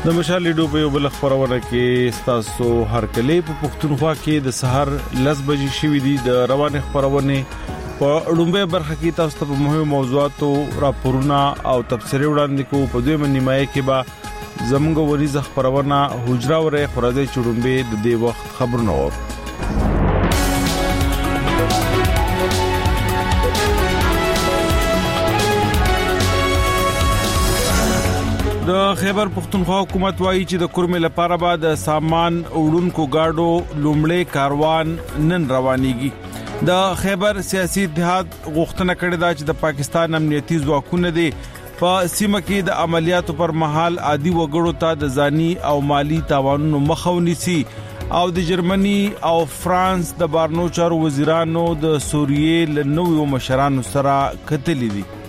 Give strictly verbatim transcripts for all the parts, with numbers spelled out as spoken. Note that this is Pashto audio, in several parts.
د مشال لیډو په یو بل خبرونه کې تاسو هر کله په پښتونخوا کې د سحر لس بجې شوې دي د روانه خبرونه په اړومبه برخه کې تاسو ته مهمه موضوعاتو راپورونه او تفسیري وړاندې کوو په دویمه نیمایي کې به زموږ وریځ خبرونه حجره ورې خورازي چړومبه د دې وخت خبرونه اور د خیبر پختونخوا حکومت وایي چې د کورمې لپاره به د سامان وړونکو گاډو لومړی کاروان نن روانيږي د خیبر سیاسي اتحاد غوښتنه کړې ده چې د پاکستان امنیتي ځواکونه دي په سیمه کې د عملیاتو پر مهال عادي وګړو ته د ځاني او مالی تاوانونو مخاوني سي او د جرمني او فرانس د بارنو چارو وزیرانو د سوریې له نویو مشرانو سره کتلې دي.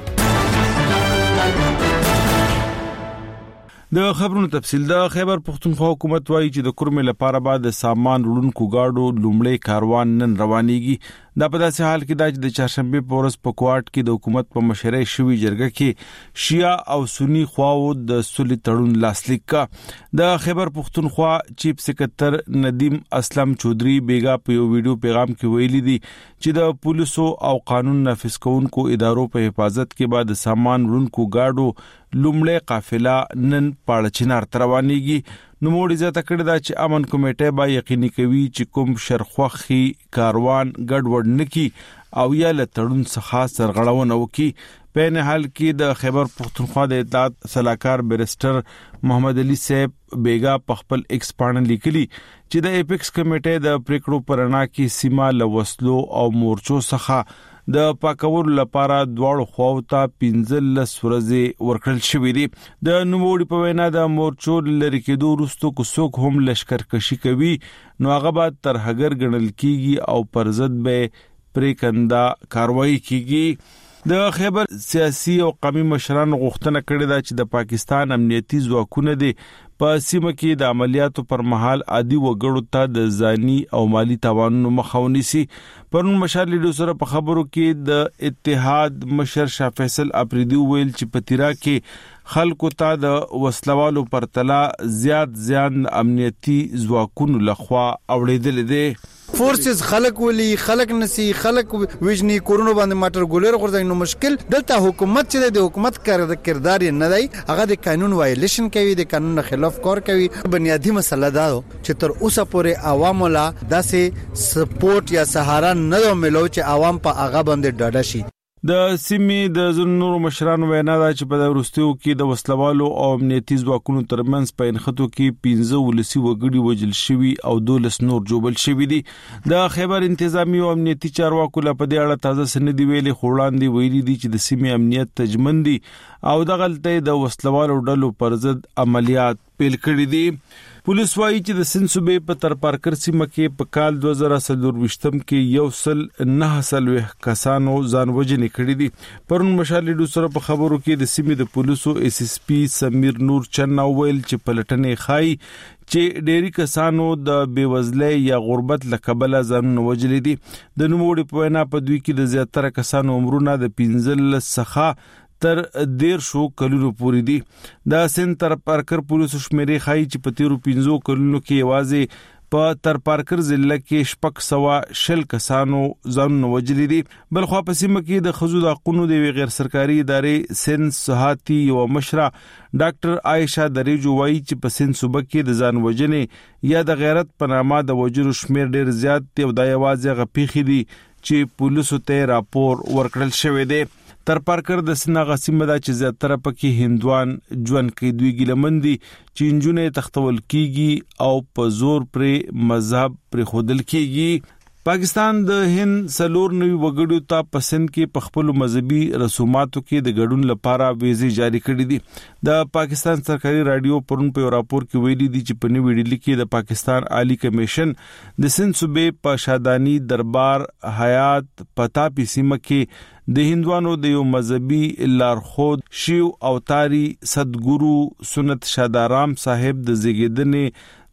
د خبرونو تفصیل د خیبر پختونخوا حکومت وایي چې د کورمې لپاره به د سامان وړونکو گاډو لومړی کاروان نن روانيږي. دا په داسې حال کې د د چهارشنبه په ورځ په کوارټ کې د حکومت په مشرۍ شوی جرګه کې شیعه او سنی خواو د صلح تړون لاسلیک کا. د خیبر پختونخوا چیف سکرټر ندیم اسلم چودري بیگا په یو ویډیو پیغام کې ویلي دي چې د پولیسو او قانون نافذ کوونکو ادارو په حفاظت کې بعد سامان وړونکو گاډو لومړی قافله نن پاړچینار روانيږي. نو موږ عزت کړی دا چې امن کمیټه به یقیني کوي چې کوم شرخوخي کاروان ګډوډ نکي او یا له تړون څخه سرغړونه وکي. په نه حال کې د خیبر پختونخوا د اطلاعات صلاحکار بیرسټر محمد علي صاحب بیگا په خپل ایکس باندې لیکلي چې د ایپکس کمیټه د پریکړو پرانا کې سیمه لوسلو او مورچو څخه د پاکور لپاره دواړو خواو ته پنځل لس ورځې ورکړل شوې دي. د نوموړي په وینا د مورچو لری کېدو وروسته کو څوک هم لشکرکشي کوي نو هغه به تر هغر ګڼل کیږي او پر ضد به پریکندا کاروایی کیږي. د خیبر سیاسي او قومي مشرانو غوښتنه کړې ده چې د پاکستان امنیتي ځواکونه دي په سیمه کې د عملیاتو پر مهال عادي وګړو ته د ځاني او مالی تاوانونو مخاوني سي. پرون مشال لیډو سره په خبرو کې د اتحاد مشر شاه فیصل اپریدي ویل چې پتیرا کې خلکو ته د وسلوالو پرتلا زیات زیان امنیتي ځواکونو لخوا اوریدل دي. فورسز خلق ولي خلق نسی خلق وجنی کورونو باندې ماټر ګولر غورځي نو مشکل دلته حکومت چې د حکومت کردار نه دی هغه د قانون وایلیشن کوي د قانون خلاف کار کوي. بنیادی مسله دا چې تر اوسه پورې عوامو لا داسې سپورټ یا سهارا نه ملو چې عوام په هغه باندې ډاډه شي. د سیمې د زنور مشرانو وینا ده چې په ورستیو کې د وسلوالو او امنیتي ځواکونو ترمنځ په انخته کې پنځه ولسی وګړي وجل شوی او دولس نور جوبل شوی دي. د خیبر انتظامی او امنیتي چارواکو لپاره د اړه تازه سند ویلي خوړاندې ویلي دي چې د سیمې امنیت تجمن دي او د غلطۍ د وسلوالو ډلو پر ضد عملیات پیل کړي دي. پولیس وایي چې د سند صوبې په تر پارکر سیمه کې په کال دوه زره څلور کې یو سل نه سل کسانو ځان وژنې کړې دي. پرون مشال لیډو سره په خبرو کې د سیمې د پولیسو ایس ایس پی سمیر نور چنه ویل چې پلټنې خای چې ډېری کسانو د بیوزلۍ یا غربت لکبله ځان وژلې دي. د نوموړي په وینا په دوی کې د زیاتره کسانو عمرونه د پنځل څخه تر ډیر شو کلونو پورې دي. دا سنټر پارکر پولیسو شمیرې خای چې په تیرو پنځو کلونو کې یوازې په تر پارکر ضلع کې شپږ سوه شل کسانو ځان وژلي دي. بل خو په سیمه کې د خزو د حقوقو د غیر سرکاري ادارې سن صحاتي یو مشره ډاکټر عائشہ دریجو وایي چې په سن صوبه کې د ځان وژنې یا د غیرت په نامه د وجرو شمیر ډیر زیات دی او د یوازې غپیخي دي چې پولیسو ته راپور ورکړل شوی دی. تر پارکر د سنا غسیمه دا چې زیاتره پکې هندوان ژوند کوي دوی ګلمندي چې انجونې تختول کیږي او په زور پر مذهب پر خودل کیږي. پاکستان د هند سلور نوي وګړو ته پسند کې په خپل مذهبي رسوماتو کې د ګډون لپاره ویزې جاری کړې دي. د پاکستان سرکاري رادیو پرون په راپور کې ویلي دي چې په نوې ډیلی کې د پاکستان عالی کمیشن د سند صوبې په شادانی دربار حیات پتاپی سیمه کې د هندوانو د یو مذهبي لارښود شیو اوتاری صدګورو سنت شادارام صاحب د زیږیدنې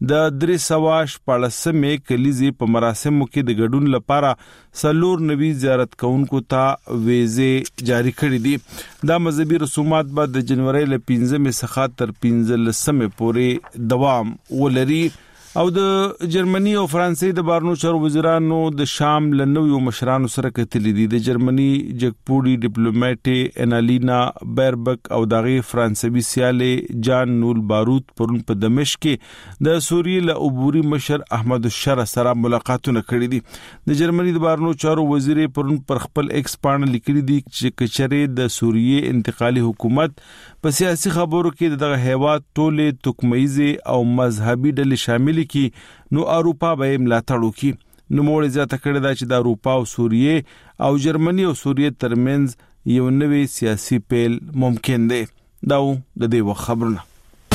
د درې سوه شپاړسمې کلیزې په مراسمو کې د ګډون لپاره څلور نوي زیارت کوونکو ته ویزې جاری کړې دي. دا مذهبي رسومات به د جنوري له پنځمې څخه تر پنځلسمې پورې دوام ولري. او د جرمني او فرانسې د بهرنیو چارو وزیرانو د شام له نویو مشرانو سره کتلي دي. د جرمني جګپوړي ډیپلوماټ انالینا بیربک او دغه فرانسوي سیاله جان نول باروت پرون په دمشق کې د سوریې له عبوري مشر احمد الشرع سره ملاقاتونه کړي دي. د جرمني د بهرنیو چارو وزیر پرون پر خپل ایکس باندې لیکلي دي چې کچره د سوریې انتقالي حکومت په سیاسي خبرو کې دغه هیواد ټوله توکمایزه او مذهبي ډلې شامل کی نو اروپا به ملاتړ وکي. نو موږ زیاته کړی دا چې د اروپا او سوریې او جرمني او سوریې ترمنځ یو نوې سیاسي پیل ممکن دی. دا د دې خبرونه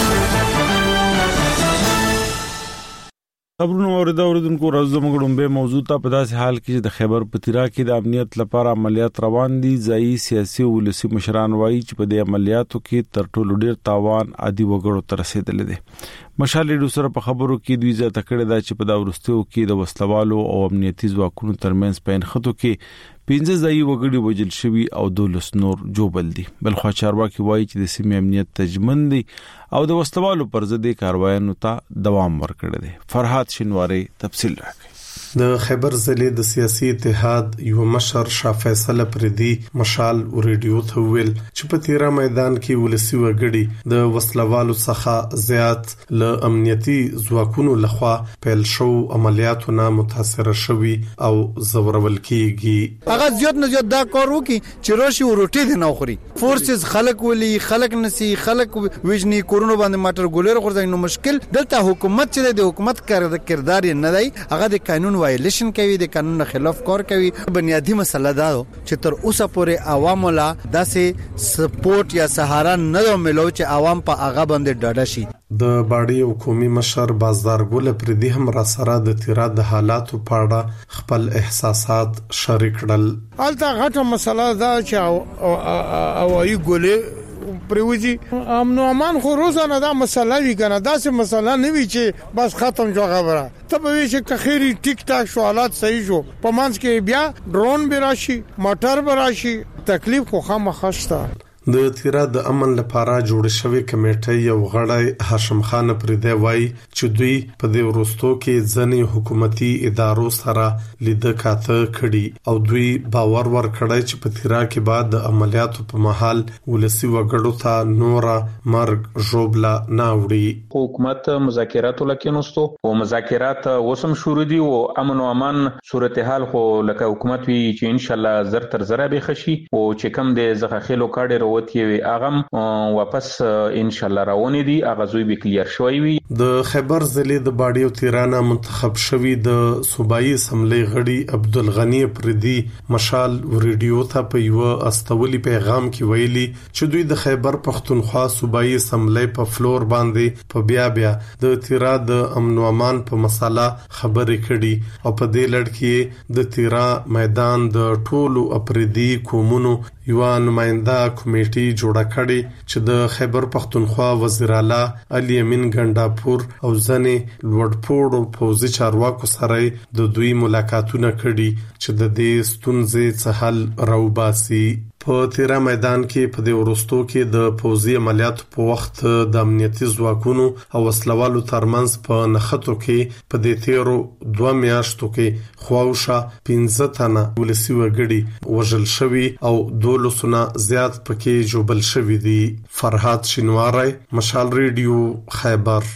خبرونه اوریدا اوریدونکو راځو موږ به موضوع ته په داسې حال کې د خیبر پتیرا کې د امنیت لپاره عملیات روان دي. ځای سیاسي او ولسی مشران وایي چې په دې عملیاتو کې تر ټولو ډیر تاوان عادي وګړو ته رسیدل دي. مشال ډوسر په خبرو کې دوی ځا تکړه دا چې په دا ورستیو کې د وسلوالو او امنیتي ځواکونو ترمنځ په انخته کې پنځه ځای وګړي وجل شوی او دولس نور جوبل دي. بل خو چارواکي وایي چې د سیمې امنیت تجمن دي او د وسلوالو پر ضد کاروایانو ته دوام ورکړي دي. فرحات شینواری تفصیل راکړي. د خیبر ضلع د سیاسي اتحاد یو مشر شاه فیصل پردي مشال ریډیو ته ویل چې په تیرا میدان کې ولسی وګړي د وسلوالو څخه زیات ل امنیتي ځواکونو لخوا پیل شو عملیاتو نه متاثر شوي او زورول کیږي. هغه زیات نه زیات دا کار وکي چې روشي وروټي دي نه خوري. فورسز خلق ولي خلق نسی خلق وجني کورونو باندې ماټر ګولر غورځي نو مشکل دلته حکومت چې د حکومت کردار نه دی هغه د قانون وایلیشن کوي د قانون خلاف کار کوي. بنیادی مسله دا چې تر اوسه پورې عوامو لا داسې سپورټ یا سهارا نه ملو چې عوام په هغه باندې ډاډه شي. د باډي او قومي مشر بازدار ګل پردي هم را سره د تیرا د حالاتو په اړه خپل احساسات شریک کړل. البته غټه مسله دا چې او ای ګولې پروزي امن او امان خو روزانه دا مسله وی کنه دا سه مسله نه وی چې بس ختم شو خبره ته به وی چې کخيري ټیک ټاک شو حالات صحیح شو په مانس کې بیا ډرون به راشي موټر به راشي تکلیف خو خامخښته. د تیرا د امن لپاره جوړ شوی کمیټه یو غړی هاشم خان پردی وای چې دوی په دې ورستو کې ځنې حکومتي ادارو سره لید کاته کړي او دوی باور ور کړی چې په تیرا کې بعد د عملیاتو په محل ولسی وګړو ته نورا مرګ جوبلا ناوړي. حکومت مذاکرات لکینوستو او مذاکرات وسم شروع دي او امن او امان صورتحال خو لکه حکومت وی چې ان شاء الله زر تر زر به خشي او چې کم د زغه خلو کاډر وتی وي اغم واپس ان شاء الله راونی دي اغازوی به کلیر شوی وي. د خیبر ضلع د باډي او تیرانه منتخب شوی د صوبایي اسمبلی غړي عبدالغنی پردي مشال ریډیو ته په یو استولي پیغام کې ویلي چې دوی د خیبر پختونخوا صوبایي اسمبلی په فلور باندې په بیا بیا د تیرا د امن او امان په مسله خبرې کړي او په دې لړ کې د تیرا میدان د ټولو اپریدي قومونو یو نماینده کمیټي جوړه کړې چې د خیبر پختونخوا وزیر اعلی علي امین ګنداپور او ځنې لوړپوړو پوزي چارواکو سره د دوی ملاقاتونه کړي چې د دې ستونزې څخه حل راوباسي. په تیرا میدان کې په دې ورستو کې د پوزي عملیاتو په وخت د امنیتي ځواکونو او وسلوالو ترمنځ په نخښتو کې په دې تیرو دوه میاشتو کې خواوشه پنځه تنه ولسی وګړي وژل شوي او دولسونه زیات پکې جوبل شوي دي. فرحات شینواری مشال ریډیو خیبر.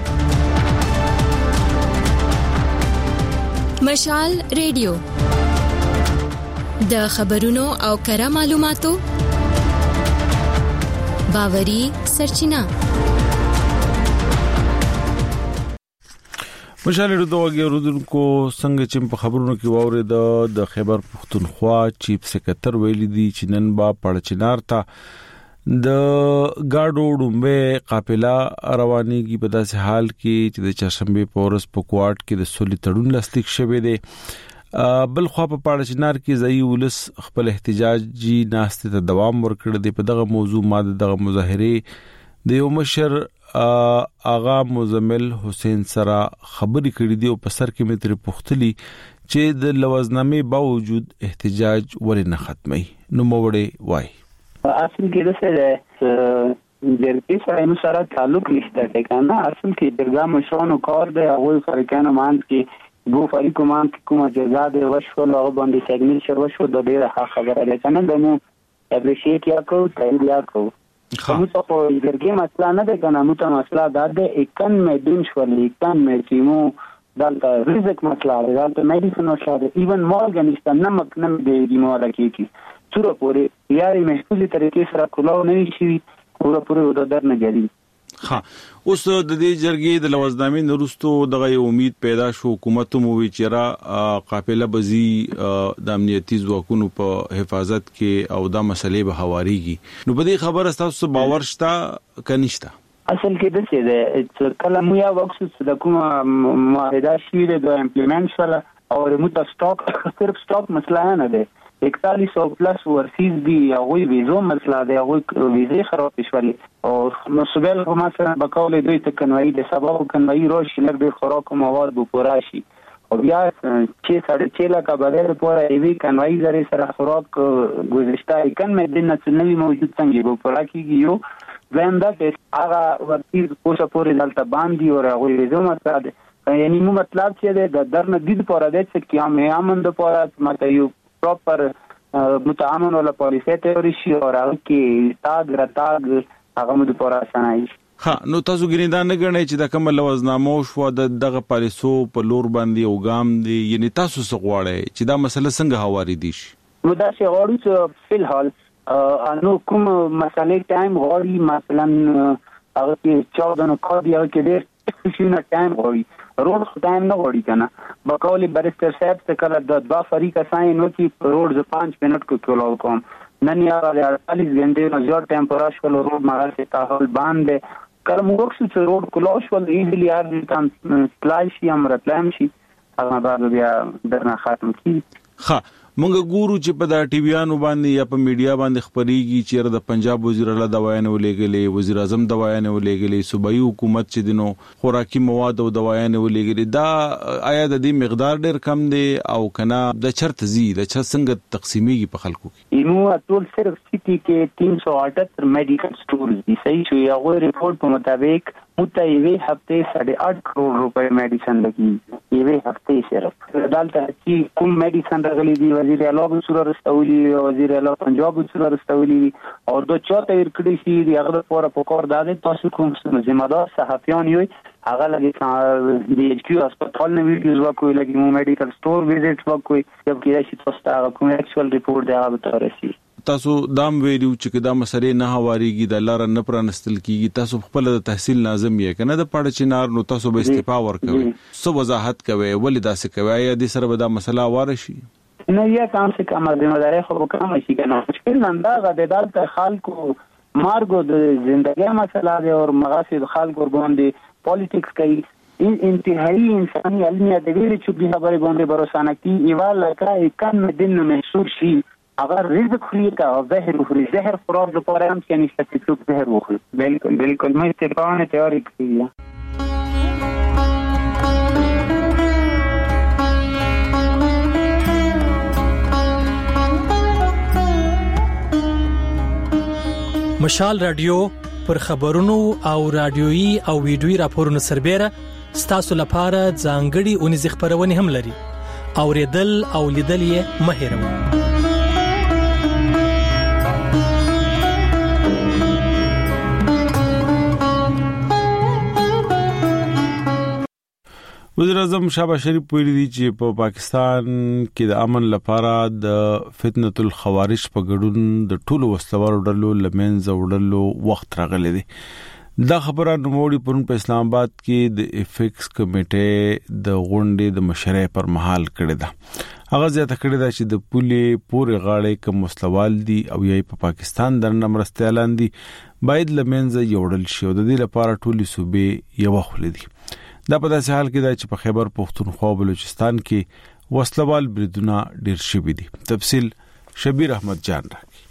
مشال ریډیو د خبرونو او کره معلوماتو باوري سرچینه. مشال ریډیو غوړونکو څنګه چې په خبرونو کې ووري د خیبر پختونخوا چیف سکرټر ویلي دی چې نن با پړچنار ته د گاډو ډومبه قافله روانيږي په داسې حال کې چې د چاشنبه پورس په کوارټ کې د سولې تړون لاسلیک شوی دی. بل خو په پاړچنار کې ځای ولس خپل احتجاجي ناشته ته دوام ورکړ دی. په دغه موضوع ماده دغه مظاهره د یو مشر آغا مزمل حسین سره خبرې کړې دي او په سر کې متر پختلی چې د لوزنامې باوجود احتجاج ولې نه ختمي نو موړې وای اصل کې د سره جرګې سره نو سره تعلق نشته ټکانه اصل کې جرګه مشرانو کار دی هغه فرقانو مان کې ګو فریقو مان کې کومه جزا دی وشو نو باندې سیګنیچر وشو د ډیره خبره ده کنه د مو اپریشیټ یا کو تایید یا کو خو ته په جرګې مسله نه ده کنه نو ته مسله ده اکن مې دین شولې اکن مې سیمو دلته رزق مسله ده دلته میډیسن او شاده ایون مورګانیسټ نه مکنه دی دی مو راکېږي څوره پورې یاري محفوظي طریقې سره کولاو نه شي څوره پورې د در نه جدي ها اوس د دې جرګې د لوزنامې نورستو دغه امید پیدا شو حکومت مو وی چیرې قافله بزی د امنیتي ځواکونو په حفاظت کې او دا مسلې به هواريږي نو په دې خبره تاسو باور شته کنيشته اصل کې د څه ده کله مو یا وخت د کوم معاهده شوی د امپلیمنټ سره او ریموټ سٹاک صرف سٹاک مسله نه ده اکتالیس او پلس ورسیز دی هغه ویزو مسله ده هغه ویزه خراب شولې او مسبل هم مثلا بقول دوی ته کنوي د سبب کنوي روش لګ د خوراک مواد بو پورا شي او بیا چې ساده چې لکه بدل پورا ایوی کنوي زری سره خوراک گذشته کن مې د نڅنوي موجود څنګه بو پورا کیږي یو زنده چې هغه ورسیز کوڅه پورې دلته باندې او هغه ویزو مسله ده یعنی مو مطلب چې د درنه دید پورا ده چې کیامه امن د پورا مته یو پراپر متعامل ولا پالیسي تیوري شي او هغه کې تاګ راتاګ هغه مو د پورا سنای ها نو تاسو ګینه دا نه غنئ چې د کوم لوزنامو شو د دغه پالیسو په لور باندې او ګام دي یعنی تاسو څه غواړئ چې دا مسله څنګه هواري دي شي نو دا چې غواړو چې فل حال انو کوم مسلې ټایم غواړي مثلا هغه کې چودہ نو کو دی هغه کې ډېر شي نه ټایم غواړي روډ ټایم نه غواړي کنه بقول بریسټر صاحب څخه کله د دوا فریقه ساين نو چې روډ ز پانچ منټ کو کولو کوم نن یا اړتالیس غنټې نه زیات ټایم پر اشکل روډ مغال ته تاحول باندې کله موږ چې روډ کولو شول ایزلی ار کان سپلای شي امرتلم شي هغه بعد بیا درنه ختم کی ها مونږ ګورو چې په د ټي ویانو باندې یا په میډیا باندې خبريږي چې د پنجاب وزیر اعلی دوايانه ولېګلې وزیر اعظم دوايانه ولېګلې صوبایي حکومت چې دینو خوراکي مواد او دوايانه ولېګلې دا آیا د دې مقدار ډېر کم دی او کنه د چرته زی د چا څنګه تقسیمېږي په خلکو کې نو ټول صرف سيتي کې تین سو اٹھتر میډیکل سٹورز دي صحیح شو یو ریپورت په مطابق متایوي هفته ساڑھے آٹھ کروڑ روپے میډیسن لګي یوه هفته صرف دالته چې کوم میډیسن راغلي دي وزیر اعلی په صورت رستولي وزیر اعلی پنجاب په صورت رستولي او د چاته ورکړي شي دی هغه په پور کار داده تاسو کوم ذمہ دار صحافیان یو هغه لګي دی ایچ کیو هسپتال نه ویډیوز وکوي لګي مو میډیکل سٹور وزټ وکوي جب کې راشي تاسو ته کوم اکچوال ریپورت دی هغه به ترسي تاسو دام ویلو چې دا مسلې نه هواريږي د لار نه پرانستل کیږي تاسو خپل د تحصیل ناظم یې کنه د پړ چنار نو تاسو به استعفا ورکوي سو وضاحت کوي ولې دا څه کوي یا د سره به دا مسله واره شي نه یا کم سے کم ذمہ داری خو کوم شي کنه مشکل نه دا د دالته خلکو مارګو د ژوندۍ مسله دی او مقاصد خلکو باندې پالیټکس کوي انتهایی انساني علمي ادبي چې په خبره باندې باور نه کوي ایواله کای کم دین محسوس شي اگر رزق خلیتا او زهر خوري زهر خوراب د پاره هم کې نشته چې څوک زهر وخوري بالکل بالکل مې استفانه تیاری کړی مشال رادیو پر خبرونو او رادیويي او ویډیويي راپورونو سربېره ستاسو لپاره ځانګړي اونیز خبرونه هم لري اوریدل او لیدل یې مه هېروئ وزیر اعظم شهباز شریف ویلي دي چې په پا پاکستان کې د امن لپاره د فتنه الخوارج په ګډون د ټولو وسلوالو ډلو لمنځه وړلو وخت راغلی دی دا خبره نوموړي پرون په اسلام آباد کې د افیکس کمیټې د غونډې د مشرۍ پر مهال کړې ده هغه زیاته کړې ده چې د پولې پورې غاړې کوم وسلوال دي او یې په پاکستان درنه مرستې اعلان دي باید لمنځه یوړل شي او د دې لپاره ټولې صوبې یو خل دي دا په داسې حال کې ده چې په خیبر پختونخوا او بلوچستان کې وسلوال بریدونه ډېر شوي دي تفصیل شبیر احمد جان راکړي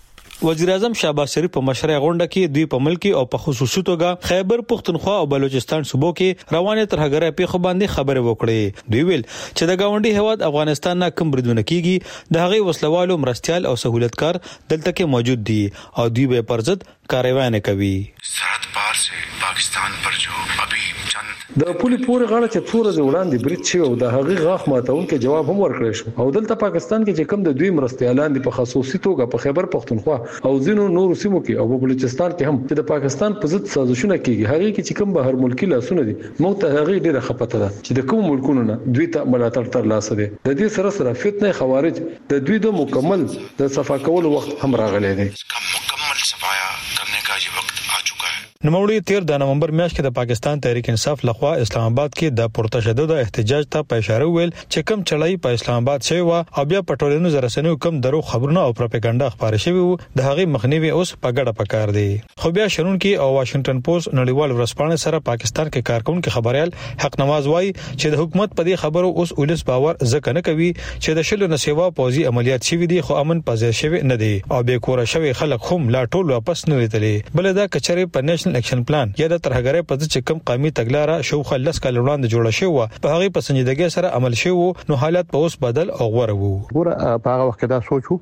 وزیر اعظم شهباز شریف په مشرۍ غونډه کې دوی په ملک او په خصوصي توګه خیبر پختونخوا او بلوچستان صوبو کې روانه ترهګرۍ په خو باندې خبرې وکړې. دوی ویل چې د گاونډي هیواد افغانستان نه کم بریدونه کیږي د هغې وسلوالو مرستيال او سہولتکار دلته کې موجود دي او دوی به پرځد کاروای نه کوي. سرحد پار سے پاکستان پر جو ابھی چند د پولې پورې غاړه چې څوره د وړاندې برید شي او د هغې غاښ ماتون کې جواب هم ورکړی شو او دلته پاکستان کې چې کوم د دوی مرستيالان دي په خصوصي توګه په خیبر پختونخوا او ځینو نورو سیمو کې او په بلوچستان کې هم چې د پاکستان په ضد سازشونه کیږي هغه کې چې کوم بهر ملکی لاسونه دي موږ ته هغه ډیره خپته ده چې د کوم ملکونو نه دوی ته ملاتړ تر لاسه دي. د دې سره سره فتنه خوارج د دوی د مکمل د صفا کولو وخت هم راغلی دی. مکمل صفایا کرنے کا یہ وقت آ چکا ہے. نوموړي تیر د نومبر میاشت کې د پاکستان تحریک انصاف لخوا اسلام آباد کې د پرتشدد احتجاج ته په اشاره ویل چې کم چړای په اسلام آباد شوی و او بیا پټولینو زرسنیو کم درو خبرونه او پروپاګاندا خبره شوی وو د هغه مخنیوي اوس په ګډه پکار دی. خو بیا شرون کې او واشنگټن پوسټ نړیوال ورځپاڼه سره پاکستان کې کارکونکو خبريال حق نواز وایي چې د حکومت په دې خبرو اوس ولس باور ځکه نه کوي چې د شلو نسوا پوزي عملیات شوی دي خو امن پځې شوی نه دی او به کور شوی خلک هم لا ټول واپس نه لیدلې بل دا کچره په نېشنل اکشن پلان یا د ترهګرۍ په ځکه کم قومي تګلارې شوخه لس کال وړاندې جوړه شوې په هغه په سنجیدګۍ سره عمل شوی نو حالت په اوس بدل او غوړ وو. ګوره په هغه وخت دا سوچو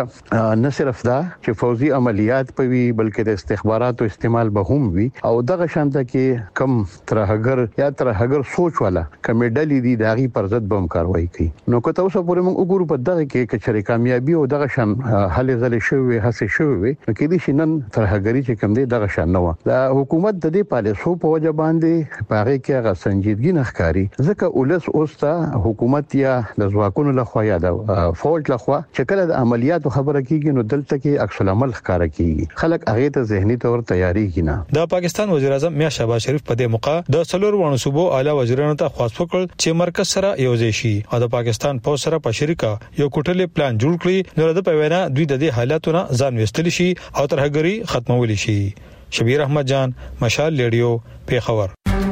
چې نه صرف دا چې فوزي عملیات پوي بلکې د استخباراتو استعمال به هم وي او دغه شانته کې کم ترهګر یا ترهګر سوچ والا کمیډلې دي داغي پر ضد بم کاروایی کوي. نو که تاسو پورې موږ وګورو په دغه کې کچري کامیابی او دغه شان حل غل شوی هڅه شوی نو کې دي شنن ترهګری چې کم دي دغه شان نه و. دا حکومت د دې پالیسو په وجه باندې پاره کې هغه سنجیدګي نخکاری ځکه ولس اوستا حکومت یا د ځواکونو لخوا یا د فوج لخوا چې کله د عملیاتو خبره کیږي نو دلته کې عکس العمل ښکارا کیږي خلک هغه ته ذهني تور تیاری کینا. د پاکستان وزیر اعظم میا شهباز شریف په دې موقع د څلور وړو صوبو اعلی وزیرانو ته خواست وکړ چې مرکز سره یوځای شي او د پاکستان په سره په شریکه یو کوټلې پلان جوړ کړي نو د په وینا دوی د دې حالاتونو ځان وستل شي او ترهګری ختمول شي. شبیر احمد جان مشال ریډیو پیښور.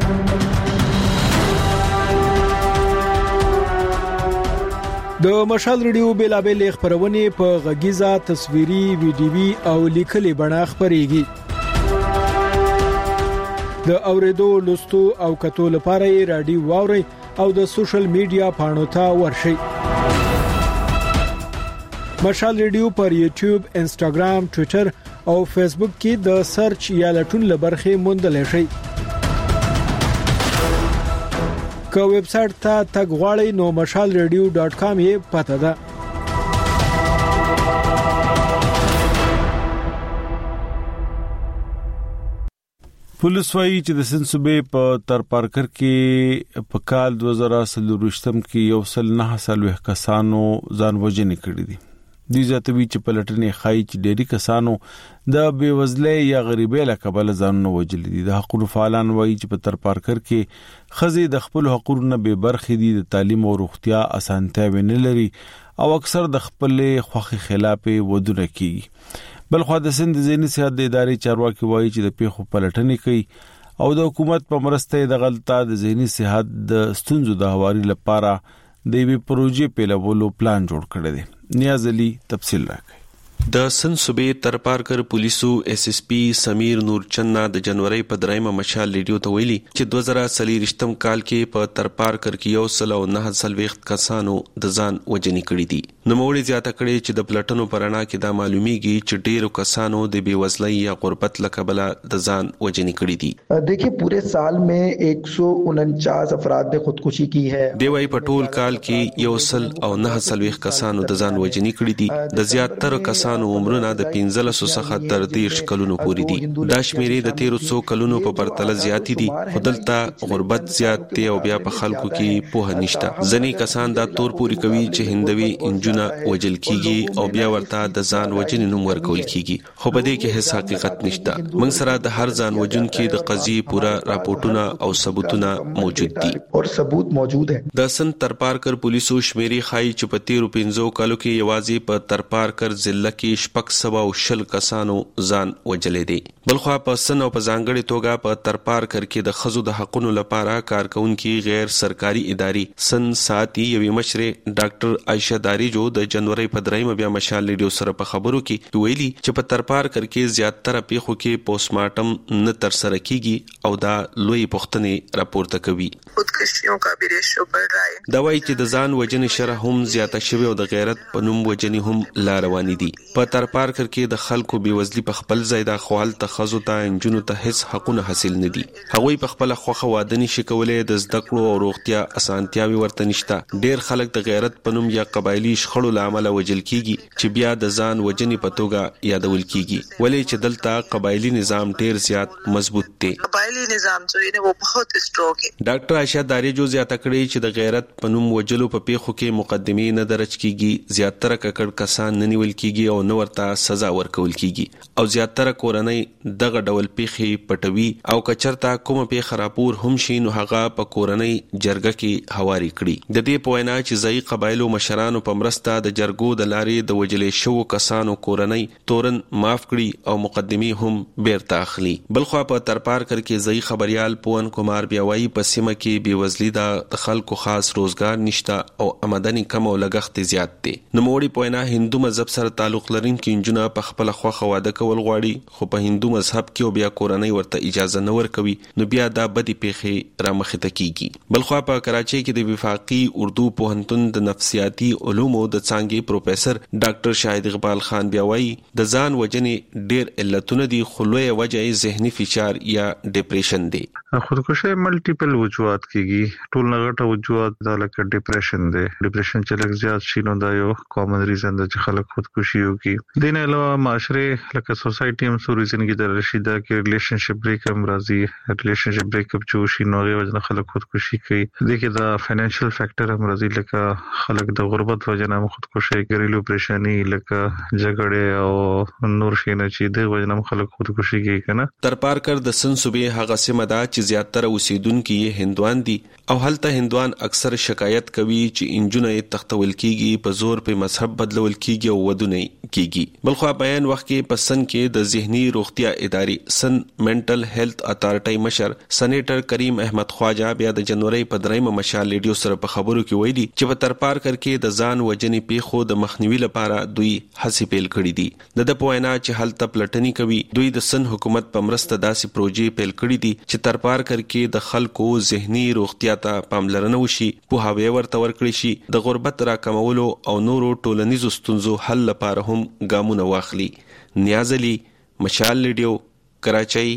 د مشال ریډیو بیلابل خبرونه په غږیزه تصویري ویډیوي او لیکلي بڼه خبريږي. د اوریدو لوستو او کتو لپاره یې رادیو واوري او د سوشل میډیا پاڼو ته ورشي. مشال ریډیو پر یوټیوب، انسټاګرام، ټوئیټر او فیسبوک کې د سرچ یا لټون لبرخه موندل شي. که ویب سټ ته تګ غواړئ نو مشال ریډیو ډاټ کام یې پته ده. پولیس وايي چې د سند صوبې په تر پارکر کې په کال دوه زره څلور کې یو سل نه سلوي کسانو ځان وژنې کړې دي. دوی ځاتوي چې پلټنې خای چې ډېری کسانو د بیوزلۍ یا غریبۍ له کبله ځانونه وژلي دي. د حقوقو فعالان وايي چې په تر پارکر کې خزي د خپل حقوقو نه به برخې دي، د تعلیم او روغتیا اسانتیاوې نه لري او اکثر د خپل خوخي خلاف ودونه کوي. بلخو د سند ذهني صحت د ادارې چارواکي وایي چې د پیښو پلټنې کوي او د حکومت په مرسته د غلطه د ذهني صحت د ستونزو د هواري لپاره د یوې پروژې پیلولو پلان جوړ کړی دی. نیاز علي تفصیل راکړي. د سند صوبې تر پارکر پولیسو ایس ایس پی سمیر نور چننا د جنوري په درېمه مشال ریډیو ته ویلي چې دوه زره څلور کال کې په تر پارکر کې یو سل او نه سلويخت کسانو د ځان وژنې کړې دي. نو موږ زیاته کړې چې د پلټنو پرانا کې دا معلومیږي چې ډېرو کسانو د بیوزلۍ یا غربت لکبله د ځان وژنې کړې دي. देखिए पूरे साल में एक सौ उनचास अफराद ने खुदकुशी की है. دیوای په ټول کال کې یو سل او نه سلويخت کسانو د ځان وژنې کړې دي. د زیاتره کسانو عمرونه د پنځلس څخه تر دیرش کلونو پورې دي. دا شمیرې د تیرو څو کلونو په پرتله زیاتې دي. خدلته غربت زیات دی او بیا په خلکو کې پوهه نشته. ځنې کسان دا تور پوری کوي چې هندوی انجونه وجل کیږي او بیا ورته د ځان وژنې نوم ورکول کیږي، خو په دې کې هیڅ حقیقت نشته. موږ سره د هر ځان وژن کې د قضیې پورا راپورټونه او ثبوتونه موجود دي او ثبوت موجود ہے. د سند تر پارکر پولیسو شمیرې خای چې په تیرو پنځو کالو کې یوازې په تر پارکر ضلع کې شپږ سوه او شل کسانو ځان وجلې دي. بلخوا په سن او په ځانګړي توګه په ترپارکر کې د ښځو د حقونو لپاره کارکونکي غیر سرکاري ادارې سن ساتي یوې مشرې ډاکټر عائشه داریجو د جنوري په درېیمه بیا مشال ریډیو سره په خبرو کې ویلي چې په ترپارکر کې زیاتره پیښو کې پوسټمارټم نه تر سره کیږي او دا لوی پوښتنې راپورته کوي. خودکشیوں کا بھی ریشو بڑھ رہا ہے. دا وایي چې د ځان وجنې شرح هم زیاته شوې او د غیرت په نوم وجنې هم لا روانې دي. په ترپارکر کې د خلکو بیوزلي په خپل ځای د خوال ته ښځو ته انجونو ته هیڅ حقونه حاصل نه دي. هغوی په خپل خوخه واده نشي کولی، د زده کړو او روغتیا اسانتیاوي ورته نشته. ډیر خلک د غیرت په نوم یا قبایلی شخړو له امله وجل کیږي چې بیا د ځان وجنې په توګه یادول کیږي، ولې چې دلته قبایلی نظام ډیر زیات مضبوط دی. قبایلی نظام جو ہے وہ بہت سٹرونگ ہے. ډاکټر عائشه داریجو زیاته کړې چې د غیرت په نوم وجلو په پیښو کې مقدمې نه درج کیږي، زیاتره ککړ کسان نه نیول کیږي او نو ورته سزا ورکول کیږي، او زیاتره کورنۍ دغه ډول پیښې پټوي او کچرتا کومه پیښه راپور هم شي نو هغه په کورنۍ جرګه کې هواري کړي. د دې په وینا چې ځای قبایلو مشرانو په مرسته د جرګو د لارې د وجلې شوو کسانو کورنۍ تورن معاف کړي او مقدمې هم بیرته اخلي. بلخوا په ترپارکر کې ځای خبريال پون کومار بیاوي په سیمه کې بیوزلي د خلکو خاص روزګار نشته او آمدنی کم او لګښت زیات دي. نو موړي په وینا هندو مذهب سره تعلق لرونکي انجونه په خپل خوخه واده کول غواړي، خو په هندو مذهب کې او بیا کورنۍ ورته اجازه نه ورکوي، نو بیا دا بدی پیښې را مخه ته کیږي. بلخوا په کراچۍ کې د وفاقي اردو پوهنتون د نفسیاتي علومو د څانګې پروفیسور ډاکټر شاهد اقبال خان بیا وایي د ځان وجنې ډیر علتونه دي، خو لویه وجه یې ذهني فشار یا ډیپریشن دی. خودکشي ملټیپل وجوهات کیږي، ټول نغټه وجوهات دا لکه ډیپریشن دی. ډیپریشن چې لږ زیات شي نو دا یو کامن ریزن دی چې خلک خودکشي وکړي. دین علاوه معاشره لکه سوسایټي هم سو ریزن کې د رشیدا کې ریلیشنشپ بریک هم راځي، ریلیشنشپ بریک اپ چې شي نو غوښنه خلک خودکشي کوي. د کې دا فینانشل فیکٹر هم راځي، لکه خلک د غربت وجنه هم خودکشي کوي، ګریلو پریشانی لکه جګړه او نور شي نه چې د وجنه خلک خودکشي کوي کنه. ترپارکر د سن صوبې هغه سیمه ده چې زیاتره اوسیدونکو یې هندوان دي او هلته هندوان اکثر شکایت کوي چې انجونه تختول کیږي، په زور په مذهب بدلول کیږي او ودونه کیږي. بلخوا بیان وخت کې په سن کې د ذهني روغتیا ادارې سن منټل هیلث اتارټي مشر سېنیټر کریم احمد خواجه بیا د جنوري په درېیمه مشال ریډیو سره په خبرو کې ویلي چې په ترپارکر کې د ځان وجنې پیښو د مخنیوي لپاره دوی هڅې پیل کړې دي. د د پوینا چې هلته پلټنی کوي، دوی د سن حکومت په مرسته داسې پروژې پیل کړې دي چې ترپارکر کې د خلکو ذهني روغتیا ته پاملرنه وشي، په هاوی ورته ورکړي شي، د غربت راکمولو او نورو ټولنیزو ستونزو حل لپاره هم ګامونه واخلي. نیاز علي، مشال ریډیو، کراچۍ.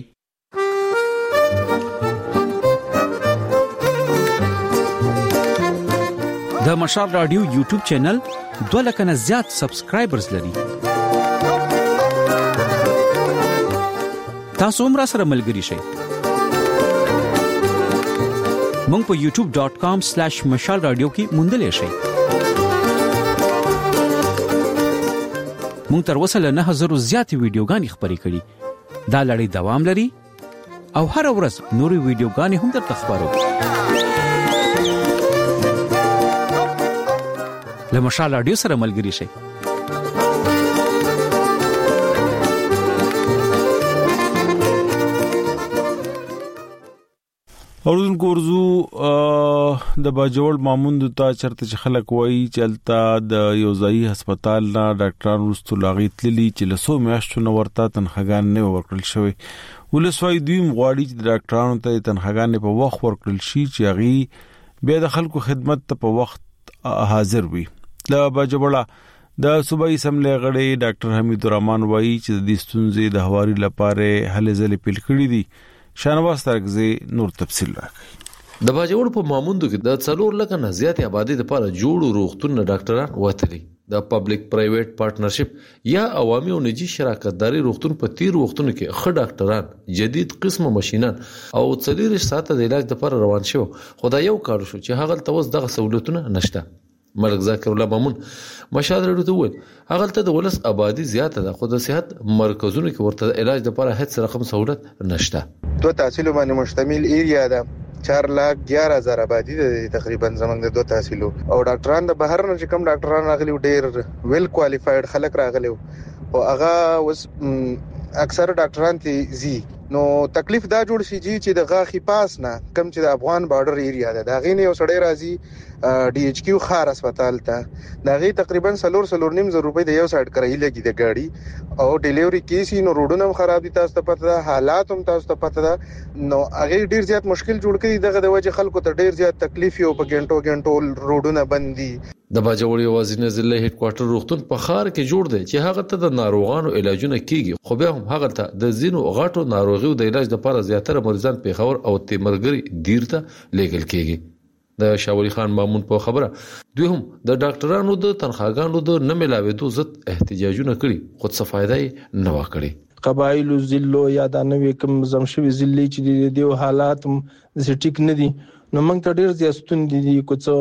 د مشال رادیو یوټیوب چینل دوه لک نه زیات سبسکرایبرز لري. تاسو هم را سره ملګري شئ. مونږ په یوټیوب ډاٹ کام سلیش مشال رادیو کې موندلې شئ. مونږ تر اوسه له نه هزار زیات ویډیوګانې خبرې کړې. دا لړۍ دوام لري او هر ورځ نورې ویډیوګانې هم درته خبرو. له مشال رادیو سره ملګري شئ. اوردونکو ورزو د باجوړ ماموند ته چرته چې خلک وایي چې التا د یو ځای هسپتال نه ډاکټران ورستو لاغي تللی چې لسو میاشتو نو ورته تنخواګان نه ورکړل شوی. ولسوي دوی مغواړي چې ډاکټرانو ته تنخواګان په وخت ورکړل شي چې هغه بیا د خلکو خدمت ته په وخت حاضر وي. د باجوړ د صوبایي سملې غړي ډاکټر حمید الرحمن وایي چې د دې ستونزې د هواري لپاره هلې ځلې پیل کړې دي. شانواز ترګزي نور تفصیل راکړي. د باجوړ په ماموندو کې د څلور لک نه زیات آبادی لپاره جوړ روغتون ډاکټران وتلي. د پبلک پرایویټ پارټنرشپ یا عوامي او نجی شراکتداري روغتون په تیر وختونو کې ښه ډاکټران، جدید قسمه ماشينان او څلور ساعته د علاج لپاره روان شو. خدای یو کار شو چې هغه توس دغه سہولتونه نشته. ملک ذکر الله مامون مشال رډو ته وویل هغه ته د ولس آبادی زیاته ده، خو د صحت مرکزونو کې ورته علاج لپاره هیڅ رقم سہولت نشته. دو تحصیل باندې مشتمل ایریا ده، چار لاک گیارہ ہزار آبادی ده تقریبا زمنګ د دو تحصیلو او ډاکټران د بهر نه چې کوم ډاکټران راغلي ډیر ویل کوالیفاید خلک راغلي او هغه وس اکثر ډاکټران ته زی نو تکلیف دا جوړ شي چې د غاخي پاس نه کم چې د افغان بارډر ایریا ده دا غینه یو سړی راځي ډي ایچ کیو خار هسپتال ته دا غي تقریبا سلور سلور نیم زر روپۍ د یو سایډ کرایي لګي د گاډي او ډیلیوري کیسي نو روډونه خراب دي تاسو ته پته ده حالات هم تاسو ته پته ده نو هغه ډیر زیات مشکل جوړ کړي دغه د وجه خلکو ته ډیر زیات تکلیف یو په ګنټو ګنټو روډونه بندي د باجوړي وزیر ضلع هډ کوارټر روغتون په خار کې جوړ دی چې هغه ته د ناروغانو علاجونه کیږي خو بیا هم هغه ته د زینو غاټو ناروغیو د علاج لپاره زیاتره مریضان په خبر او تیمرګری دیرته لګل کیږي د شاولي خان مامون په خبره دوی هم د ډاکټرانو د تنخواګانو د نه ملاوېدو ضد احتجاجونه کړي خو څه فائدې نه وکړي قبایل ضلع یا د نوې کوم زمشوي ضلع چې د دیو حالات د ټیک نه دي نو موږ ته ډیر زیاتون دي کوڅه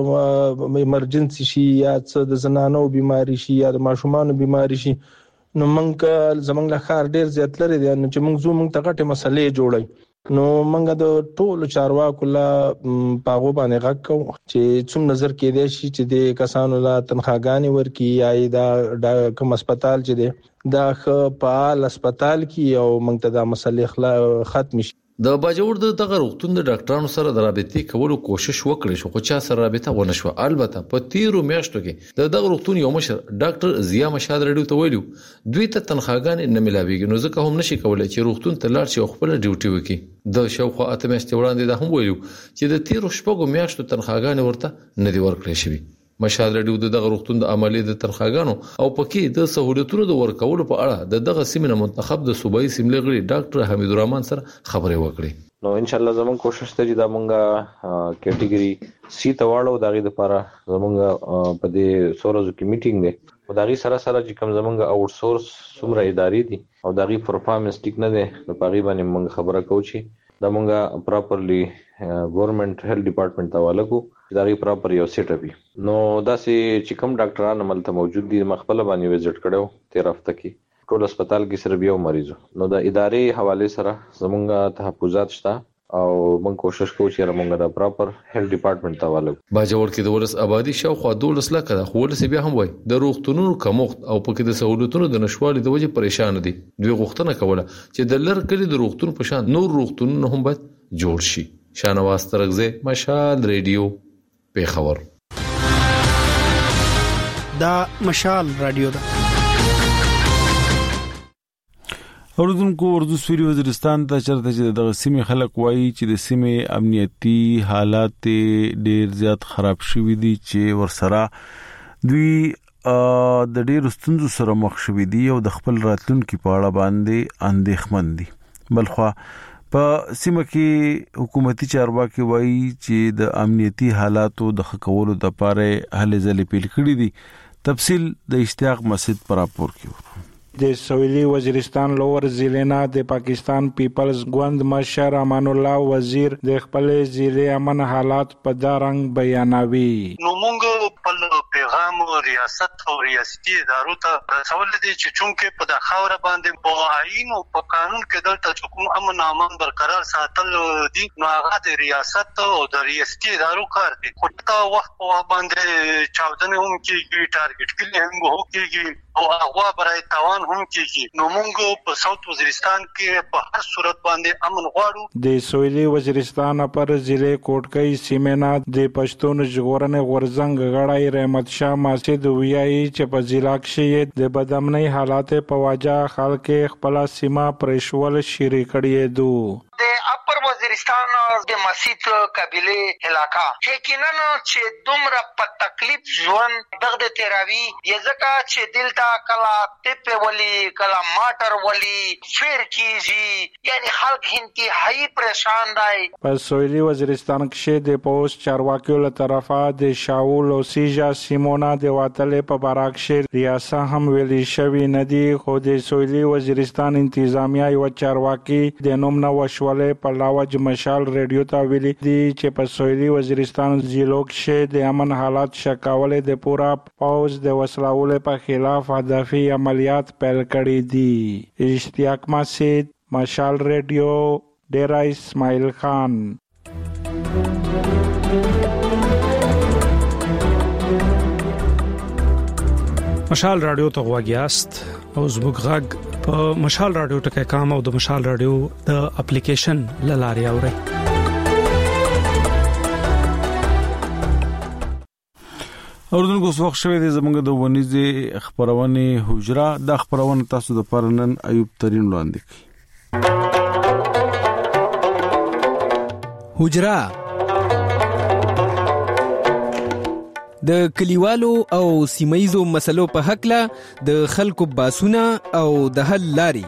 ایمرجنسي شي یا څه د زنانو بيماري شي یا د ماشومان بيماري شي نو موږ زمنګ له خار ډیر زیات لري دي نو چې موږ زو موږ ته غټه مسلې جوړي نو موږ د ټولو چارواکو لا پاغو باندې غږ چې څوم نظر کې دي چې د کسانو لا تنخواګانی ورکی یا د کوم هسپتال چې دی دا په هسپتال کې او موږ ته د مسلې ختم شي د باجوړ د دغه روغتون د ډاکټرانو سره د رابطې کولو کوشش وکړي شو خو چا سره رابطه ونه شو البته په تیرو میاشتو کې د دغه روغتون یو مشر ډاکټر ضیا مشاد رډیو ته ویلو دوی ته تنخواګانې نه ملاويږي نو ځکه هم نشي کولای چې روغتون ته لاړ شي او خپل ډیوټي وکړي د شاوخوا اته میاشتې وړاندې د هم ویلو چې د تیرو شپږو میاشتو تنخواګانې ورته نه دی ورکړې شوی مشال رډیو د دغه روغتون د عملي د تنخواګانو او پکې د سہولتونو د ورکولو په اړه د دغه سیمه منتخب د صوبایي سیملې غړي ډاکټر حمید الرحمن سره خبرې وکړې نو ان شاء الله زمون کوشش ته چې دا مونږه کټګوري سی ته واړو دغه لپاره زمونږ په دې سورزو کې میټینګ دی او دغه سره سره چې کوم زمونږ اوټ سورس څومره ادارې دي او دغه پرفارمنس ټیک نه دی نو پاغي باندې مونږ خبره کوو چې دا مونږه پراپرلی ګورنمنت هیلث ډپارټمنټ ته والګو دغه پراپر یو سیټ اپ نو دا چې چې کوم ډاکټران عملته موجود دي مخبل باندې وزټ کړو تیر هفته کې ټول هسپتال کې صرف یو مریض نو د ادارې حواله سره زمونږه تحفظات شته او موږ کوشش کوو چې موږ د پراپر هیلث ډپارټمنټ ته والو باجوړ کې د ولس آبادی شاوخوا دولس لکه د ولس بیا هم وای د روغتونونو کمښت او پکې د سہولتونو د نشوالي د وجې پریشان دي دوی غوښتنه کوله چې د لر کلی د روغتون په شان نور روغتونونه هم باید جوړ شي شانواز ترغزه مشال ریډیو پیښور دا مشال رادیو ده اوردونکو اردو سفیر وزیرستان ته چرته چې د سیمې خلک وایي چې د سیمې امنیتي حالات ډیر زیات خراب شوي دي چې ورسره دوی د ډیر ستونزو سره مخ شوي دي او د خپل راتلونکو په اړه باندې اندېښمن دي بلخو په سیمه کې حکومتي چارواکي وایي چې د امنیتي حالاتو د خکولو لپاره هلې ځلې پیل کړې دي تفصیل د اشتیاق مسجد پر راپور کې د سویلي وزیرستان لوور ضلع د پاکستان پیپلز ګوند مشر امان الله وزیر د خپل ضلع امن حالات په دارنګ بیانوي نو موږ په پیغام ریاست او ریاستي ادارو ته رسول دي چې چونکه په د خاور باندې په آئین او په قانون کې دلته کوم امن امان برقرار ساتل دي نو هغه د ریاست او د ریاستي ادارو کار دي خو تا وخت په باندې چاودنه هم کیږي ټارګټ کلی هم هو کیږي او هغه برای توان هم کیږي نو موږ په ساوث وزیرستان کې په هر صورت باندې امن غواړو د سویلي وزیرستان پر ضلع کوټکۍ سیمنا د پښتون ژغورنې غورځنګ غړی رحمت شاه مسجد ویایي چې په ضلع کې د بدامنۍ حالات په واجه خلک خپل سیمه پرېښول شری کړي دو د اپر وزیرستان د مسجد قبيله علاقہ یقینا چې دومره په تکلیف ژوند دغه تیراوی یزکه چې دلته کلا ټپ ولی کلا ماټر ولی فیر کیږي یعنی خلک انتهایی پریشان دي په سویلي وزیرستان کې د پوس چارواکیو له طرفه د شاول او سیجا سیمونا د واتلې په باراکشه ریاسه هم ویلي شوی ندي خو د سویلي وزیرستان انتظامیه یو چارواکي د نوم نو وشولې په لاوج مشال ریډیو ته ویلي دي چې په سویلي وزیرستان ضلع کې د امن حالات شکاولې د پورا پوز د وسلواله په خلاف هدفي عملیات پیل کړي دي اشتیاق مسجد مشال ریډیو ډیرا اسماعیل خان مشال رادیو ته غواګیاست او زموږ غږ په مشال رادیو ټکی کام او د مشال رادیو د اپلیکیشن لاري اوري. اوردونکو وخت شوه د زمونږ د ونیزي خبرونه حجره د خبرونه تاسو د پرنن ایوب ترين وړاندې کی. حجره د کلیوالو او سیمایزو مسلو په حق له د خلکو باسونه او د حل لاري.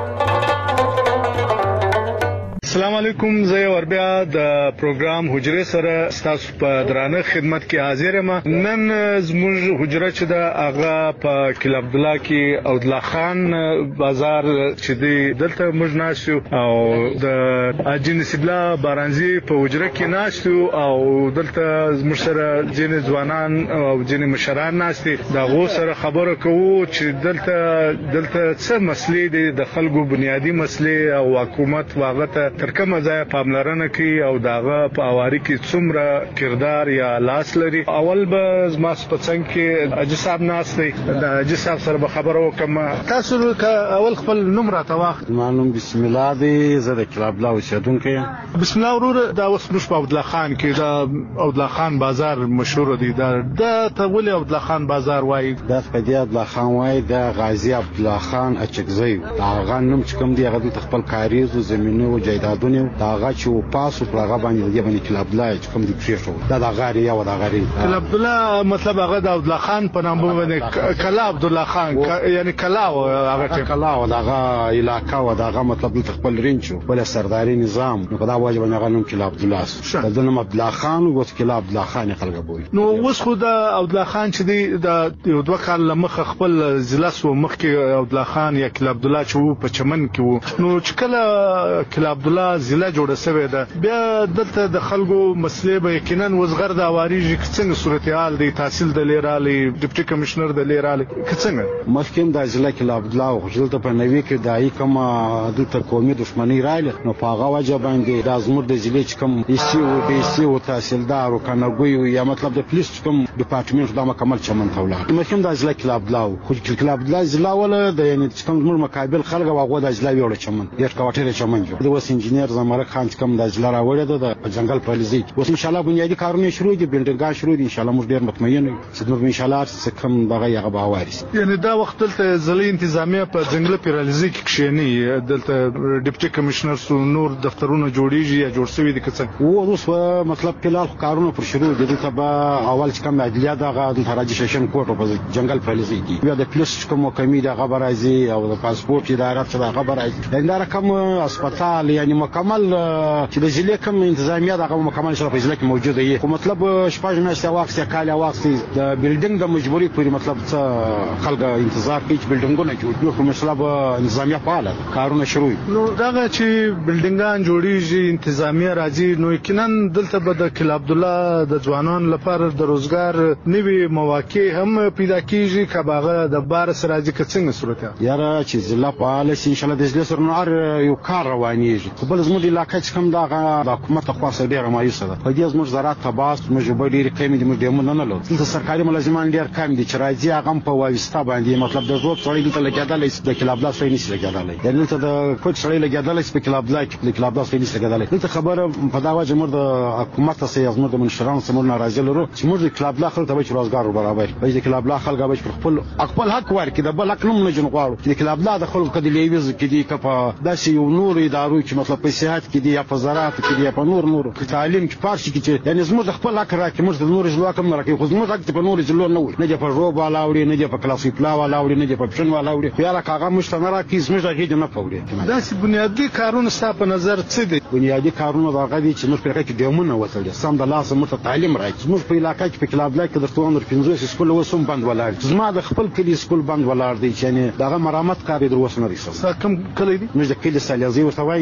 السلام علیکم، زه وربیا د پروګرام حجره سره تاسو په درانه خدمت کې حاضر یم. نن زموږ حجره چې د اغا په کلی عبد الله کې او د خان بازار چې دی دلته موږ ناشو او د اجین سبلا بارانزي په حجره کې ناشو او دلته زموږ سره جن ځوانان او جن مشران ناشتي دا غو سره خبره کوو چې دلته دلته څه مسلې دي د خلکو بنیادی مسلې او حکومت واغته تر کومه ځای پاملرنه کوي او داغه په اواري کې څومره کردار یا لاس لري. اول به زما سپڅنګ کې اجي صاحب ناس دی، د اجي صاحب سره به خبرو کوم. تاسو اول خپل نوم راته واخ. معلوم بسم الله دی، زه د کلاب لا اوسیدونکو یم. بسم الله ورور دا اوس موږ په عبد الله خان کې دا عبد الله خان بازار مشهور دی. دا د تولي عبد الله خان بازار وای دا په عبد الله خان وای دا غازی عبد الله خان اچکزی دا غان نوم چې کوم دی هغه د خپل کاریزو زمينو او جایدادونو دا غا چې و پاسو پر هغه باندې دی باندې کلاب لا چې کوم دی پریښو دا د غاری یا د غاری کلاب الله مطلب هغه د عبد الله خان په نام باندې کلا عبد الله خان یعنی کلا هغه کلا او دغه علاقہ او دغه مطلب خپل رینچو بل سرداري نظام نو په دا واجب نه غنوم کلاب عبد الله د نوم عبد الله خان او کلاب عبد الله خان خلک بوي. نو اوس خو د عبد الله خان چې دی د یو دوه کال مخ خپل زلاس و مخ کې عبد الله خان یا کلاب عبد الله چې په چمن کې وو. نو چې کله کلاب عبد الله ضلع جوړه شوې ده بیا دلته د خلکو مسلې به یقینا وزغر د اواریږي څنګه صورتحال دی تحصیل د لیرالي ډیپټي کمشنر د لیرالي څنګه مخکې د ضلع کې عبد الله خو دلته په نوي کې دای کوم دلته قومي دښمنۍ رااله نو په هغه وجه باندې د ازمر د ضلع چې کوم ایسي او بي سي او تحصیلدار او کنګوي یا مطلب د پولیس کوم ډپارټمنټ د مکمل چمن تولا مخکې د ضلع کې عبد الله خو کې عبد الله ضلع ولا د یعنی کوم زمر مقابل خلک او هغه د ضلع ویل چمن ډیر کوټه چمن جو د وس انجنیر زمره خان کوم د ضلع راوړی ده د جنگل پالیزي اوس ان شاء الله بنیادی کارونه شروع دي بلډینګ شروع دي ان شاء الله موږ ډیر مطمئن یو چې نور ان شاء الله څه کوم دغه یغه باوارس یعنی دا وخت دلته ضلع انتظامیه په جنگل پالیزي کې کښینی دلته ډیپټي کمشنر سو نور دفترونه جوړیږي یا جوړ شوی دي کڅ او اوس مطلب کلال کارونه پر شروع دي دلته به اول چې کوم عدلیه دغه د راجستریشن کوټ په جنگل پالیزي کې بیا د پولیس کوم کمی د خبر راځي او د پاسپورت اداره څخه خبر راځي دا رقم هسپتال یعنی مکمل چې د ضلع کوم انتظامیه دغه مکمل شرف ضلع کې موجوده وي خو مطلب شپږ میاشتې واکسه کاله واکسه د بلډینګ د مجبوري پوری مطلب څه خلک انتظار کوي چې بلډینګونه جوړ کړي مطلب انتظامیه فعال کارونه شروع نو دغه چې بلډینګان جوړیږي انتظامیه راځي نو یقینا دلته به د کلی عبد الله د ځوانان لپاره د روزګار نوي مواقع هم پیدا کیږي کباغه د بار سره راځي څنګه صورت یاره چې ضلع فعال شي ان شاء الله د ضلع سره نور یو کار روانيږي خو بل زموږ علاقې چې کوم دغه د حکومت خاصه ډیره مایوسه ده په دې زموږ زراعت تباس موږ به ډیره کمی دي موږ دمو نه لرو د سرکاري ملازمان ډیر کم دي چې راځي هغه په وایستا باندې مطلب د زوب سړی دلته لګیدل د کلاب لا سړی نشي لګیدل یعنی ته د کوټ سړی لګیدل چې په کلاب لا کې د کلاب لا سړی نشي لګیدل دلته خبره په دا وجه موږ د حکومت سره زموږ د منشران سره ناراضي لرو چې موږ د کلاب لا خلک ته روزګار برابر وي د کلاب لا خلک به خپل خپل حق ورکړي د بل حق نوم نه جن غواړو چې کلاب لا د خلکو کدي لیوز کې دي کپا داسې یو نور ادارو چې مطلب په صحت کې دي یا په زراعت کې دي یا په نور نور تعلیم کې پارشي کې یعنی زموږ د خپل حق راکې موږ د نور ژوند کوم راکې خو زموږ حق په نور ژوند نه وي نه په روب والا وړي نه په کلاسي پلا والا وړي نه په پښن والا وړي بیا راکاغه مشتنه راکې زموږ راکې نه پوړي داسې بنیادی کارونه ستاسو په نظر څه دي بنیادی کارونه دغه دي چې موږ په کې دیمونه وصل سم د لاس مت تعلیم راکې موږ په علاقې کې په کلاب لا کې د توګه پنځه سکول وسوم بند ولاړ زما د خپل کلی سکول بند ولاړ دي چې نه دغه مرامت کار در وسنه رسول کم کلی دي موږ د کلی سالیزي ورته وای نیو کلی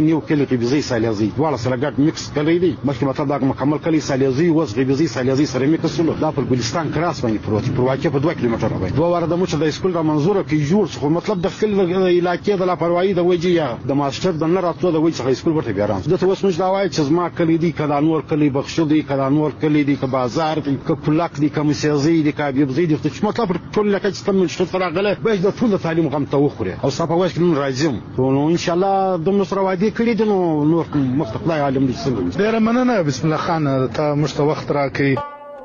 کلی غبیزي سالیزي دواړه سره ګډ میکس کلی دی مخکې مطلب دا مکمل کلی سالیزي اوس غبیزي سالیزي سره میکس شول دا په ګلستان کراس باندې پروت پر واقع په دوه کیلومتره باندې دوه واره د مچ د اسکول را منظوره کی جوړ خو مطلب د خپل علاقې د لاپروايي د وجې یا د ماستر د نه راتلو د وجې څخه اسکول ورته بیا راځي دته اوس مش دا وایي چې زما کلی دی کله نور کلی بخښو دی کله نور کلی دی که بازار دی که کلاک دی که مسیزي دی که بیبزي دی چې مطلب ټول لکه چې تم شته راغله به د ټول تعلیم غم ته وخوري او صاحب واش کله راځم نو ان شاء الله د نصر وادي کړی دی نو نور مخطط عالم دي څنګه ډیر مننه بسم الله خان ته مشت وخت راکړي.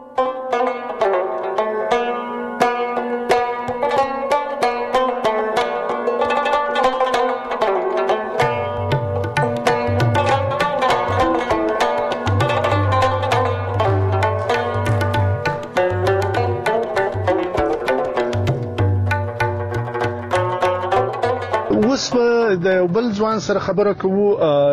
د بل ځوان سره خبره کوو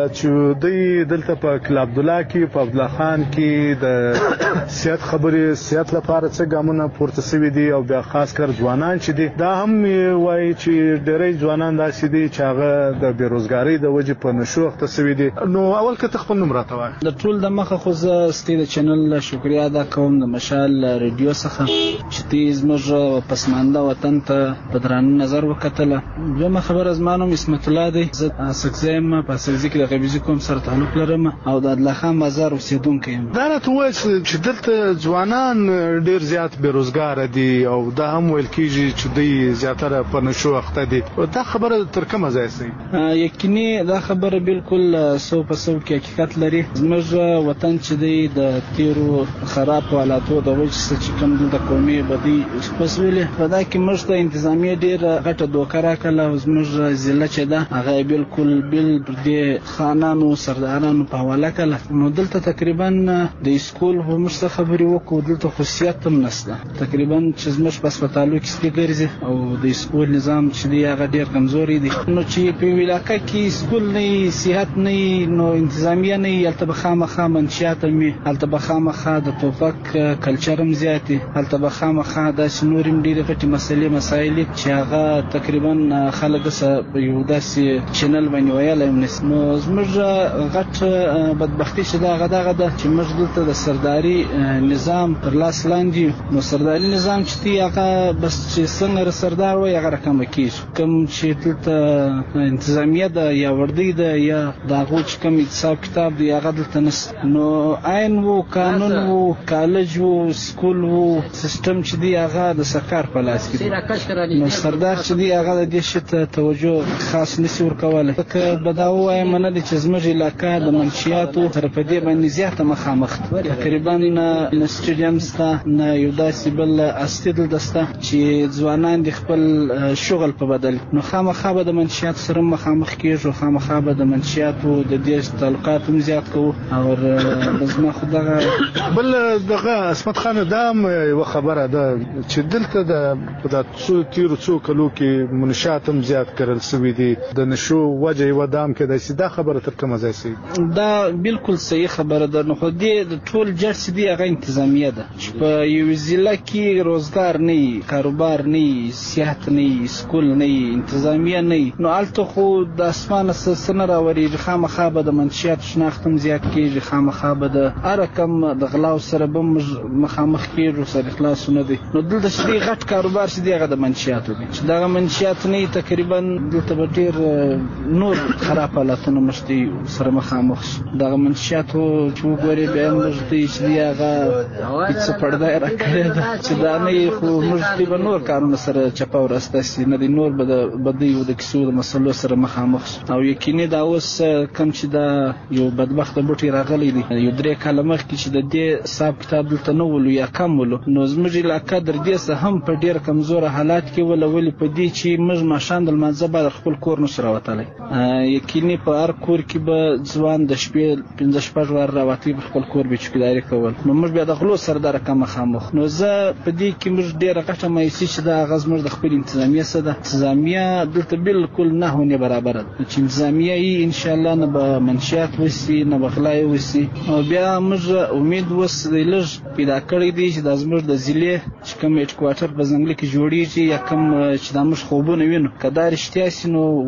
چې د دلته په کلا عبد الله کې په عبد الله خان کې د سیاست خبرې سیاست لپاره څه ګامونه پورته شوي دي او بیا خاص کر ځوانان چې دي دا هم وایي چې ډېری ځوانان داسې دي چې هغه د بیروزګارۍ د وجې په نشو اخته شوي دي. نو اول که ته خپل نوم راته وایه. د ټول د مخه خو زه ستې د چینل شکریا ادا کوم د مشال ریډیو څخه چې تی زموږ پسمانده وطن ته په درانه نظر وکتله. دویمه خبره زما نوم اسمت الله دی. زه سکزیم په سکزي کې د غبیزي کوم سره تعلق لرم او د عدل خان بازار اوسیدونکی یم. دا راته ووایه چې دلته ځوانان ډېر زیات بیروزګاره دي او دا هم ویل کېږي چې دوی زیاتره په نشو اخته دي. دا خبره تر کومه ځایه صحیح؟ یقیني دا خبره بالکل سو په سو کې حقیقت لري. زموږ وطن چې دی د تیرو خراب حالاتو د وجې څخه چې کوم دلته قومي بدي وسولې په دا کې موږ ته انتظامیه ډېره غټه دوکه راکړله او زموږ ضلع چې ده هغه بالکل بل پر دې خانانو سردارانو په حواله کړه. نو دلته تقریبا د اسکول هم څه خبرې وکړو دلته خصوصیت هم نشته تقریبا چې زموږ په هسپتالو کې سپي ګرځي او د اسکول نظام چې دی هغه ډېر کمزوري دی. نو چې په علاقه کې اسکول نه صحت نه نو انتظامیه نه هلته به خامخا منشیات هم وي هلته به خامخا د ټوپک کلچر هم زیات وي هلته به خامخا داسې نور هم ډېرې غټې مسلې مسایل چې هغه تقریبا خلک یو داسې چینل باندې ویلی هم نشي. نو زموږ غټ بدبختي چې دا هغه دغه ده چې موږ دلته د سرداري نظام تر لاس لاندې نو سرداري نظام چې دی هغه بس چې څنګه سردار وایي هغه رقمه کېږي. کوم چې دلته انتظامیه ده یا وردی ده یا د هغو چې کوم حساب کتاب دی هغه دلته نشته. نو عین وو قانون وو کالج وو سکول وو سیستم چې دی هغه د سرکار په لاس کې دی. نو سردار چې دی هغه د دې شي ته توجه خاص نشي ورکولی. که به دا ووایم نه دی چې زموږ علاقه د منشیاتو تر په دې باندې زیاته مخامخ تقریبا نه سټیډیم شته نه یو داسې بل اصلي دلته شته چې ځوانان د خپل شغل په بدل نو خامخا به د منشیاتو سره مخامخ کېږو خامخا به د منشیاتو د دې تعلقات هم زیات کوو او زما خو دغه بل دغه اسمت خان دا هم یوه خبره ده چې دلته د په دا څو تیرو څو کلو کې منشیات هم زیات کرل شوي دي د نشو وجه یوه دام کېدای شي. دا خبره تر کومه ځای صحیح؟ دا بالکل صحیح خبره ده. نو خو دې د ټول جړ چې دی هغه انتظامیه ده چې په یو ضلع کې روزګار نه وي کاروبار نه وي صحت نه وي سکول نه وي انتظامیه نه وي نو هلته خو د اسمانه څه نه راورېږي. خامخا به د منشیاتو شناخت هم زیات کېږي خامخا به د هر رقم د غلاو سره به مخامخ کېږو سر خلاصونه دی. نو دلته چې دی غټ کاروبار چې دی هغه د منشیاتو دی چې دغه منشیات نه وي تقریبا دلته به ډېر نور خراب حالاتونه مشتي سره مخامخ شي. دغه منشیاتو چې وګورې بیا موږ ته چې دی هغه هېڅ پرده یې راکړې ده چې دا نه خو موږ ته به نور کارونه سره چپه ورسته شي نه دی نور به د بدیو د کیسو د مسلو سره مخامخ شي. او یقیني دا اوس کوم چې دا یو بدبخته بوټی راغلی دی یو درې کاله مخکې چې د دې حساب کتاب دلته نه ولو یا کم ولو نو زموږ علاقه در دې څه هم په ډېر کمزوره حالات کې وله ولې په دې چې موږ ماښام د لمانځه بعد خپل کور نشو راوتلی. یقیني په هر کور کې به ځوان د شپې پنځه شپږ واره راوتلی په خپل کور به چوکیداري کول نو موږ بیا د غلو سره دا رقم مخامخ. نو زه په دې کې موږ ډېره غټه مایوسي چې دا هغه زموږ د خپل انتظامیه څه ده. انتظامیه دلته بالکل نه هونې برابره ده چې انتظامیه یي انشاءالله نه به منشیات وسي نه به غلا وسي. او بیا موږ امید اوس لږ پیدا کړی دی چې دا زموږ د ضلع چې کوم هیډ کوارټر په ځنګله کې جوړیږي یا کوم چې دا موږ خوبونه وینو که دا رښتیا سي نو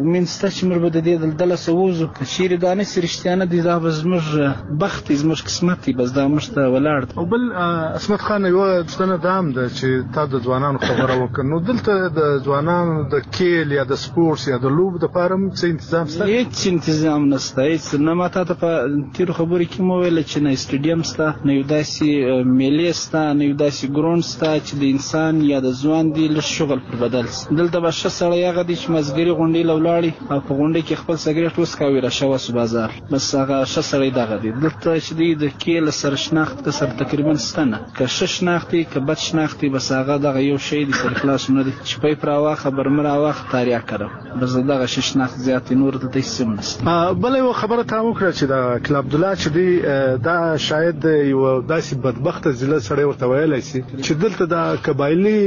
ترمنځ ته چې موږ به د دې دلدله سووزو چیرې دا نه سرشتيانه دي دا به زموږ بخت زموږ قسمت دی بس دا موږ ته ولاړ او بل اسمت خان یو څنګه دام ده چې تا د ځوانانو خبره وکړ نو دلته د ځوانانو د کېل یا د سپورتس یا د لوب د فارم څه تنظیم شته؟ هیڅ تنظیم نشته، هیڅ نه. ماته ته په تیر خبرې کې مو ویل چې نه سټیډیم شته، نه یو داسې میلې شته، نه یو داسې ګراوند شته چې د انسان یا د ځوان دی له شغل پر بدل شي. دلته به ښه سړی هغه دی چې مزګري غونډې له ولاړي او په غونډې کې خپل سګرټ وسکاوي را شوه سو بازار، بس هغه ښه سړی دغه دی. دلته چې دی د کېل سره شناخت که سره تقریبا شته نه، که ښه شناخت دی که بد شناخت دی، بس هغه دغه یو شی دی سره خلاص نه دی. شپې پر واخه برمر واخه تاریخ کړو، بس دغه شناخت زیات نور د دې سم نشته. بل یو خبره تا وکړه چې دا کلب عبدالله چې دی دا شاید یو داسې بدبخت ضلع سره ورته ویلای شي چې دلته دا قبایلی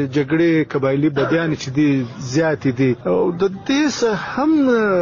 جګړې قبایلی بدیان چې دی زیات دي او د دې هم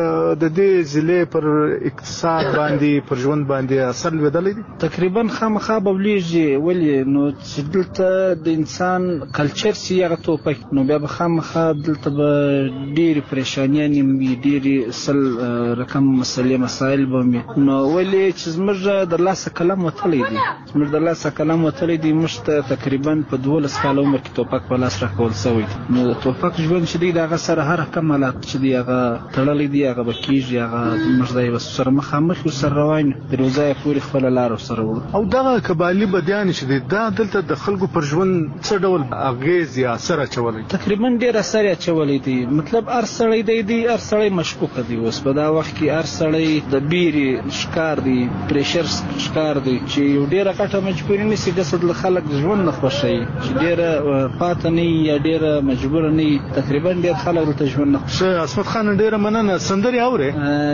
د دې ضلع پر اقتصاد باندې پر ژوند باندې اثر لویدلی دي. تقریبا خامخا ببلیږي ولی نو چې دلته د انسان کلچر سی هغه توپک نو بیا به خامخا دلته به ډېرې پریشانیانې وي، ډېرې سل رقم مسلې مسایل به وي. نو ولې چې زموږ د لاسه قلم وتلی دی، زموږ د لاسه قلم وتلی دی، موږ ته تقریبا په دولس کاله عمر کې توپک په لاس راکول سوی دی. نو د توپک ژوند چې دی د هغه سره هر کم حالات چې دی هغه تړلی دی، هغه به کېږي، هغه موږ ځای به سره مخامخ یو سره روان د روزای پورې خپله لار ورسره وړو. او دغه قبایلي بدیان چې دی دا دلته د خلکو پر ژوند څه ډول اغېز یا اثر اچولی؟ تقریبا ډېر اثر یې اچولی دی. مطلب هر سړی دی دی هر سړی مشکوکه دی. اوس په دا وخت کې هر سړی د بیرې ښکار دی، پریشر ښکار دی چې یو ډېره غټه مجبوري نیسي ګسد له خلک د ژوند نه خوښوي چې ډېره پاته نه وي یا ډېره مجبوره نه وي. تقریبا ډېر خلک دلته ژوند نه خوښوي. اسمت خان ډېره مننه. سندرې اورې؟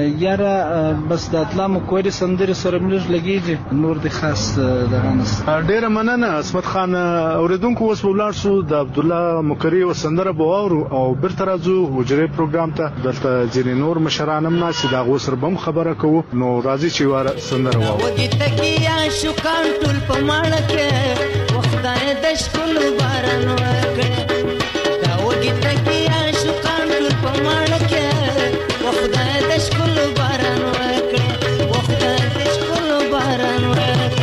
یاره بس د اتلامو کوري سندرې سره مې لږ لګېږي، نور دې خاص دغه نشته. ډېره مننه اسمت خان. اورېدونکو اوس به ولاړ شو د عبدالله مکري یوه سندره به واورو او بېرته راځو حجرې پروګرام ته. دلته ځینې نور مشران هم ناست د هغو سره به هم خبره کوو. نو راځئ چې یوه سندره واورو. شکان ټول په ماړه کې وخدای د شکلو باران وکړي دا وږي تکیا شکان ټول په ماړه کې وخدای د شکلو باران وکړي وخدای د شکلو باران وکړي.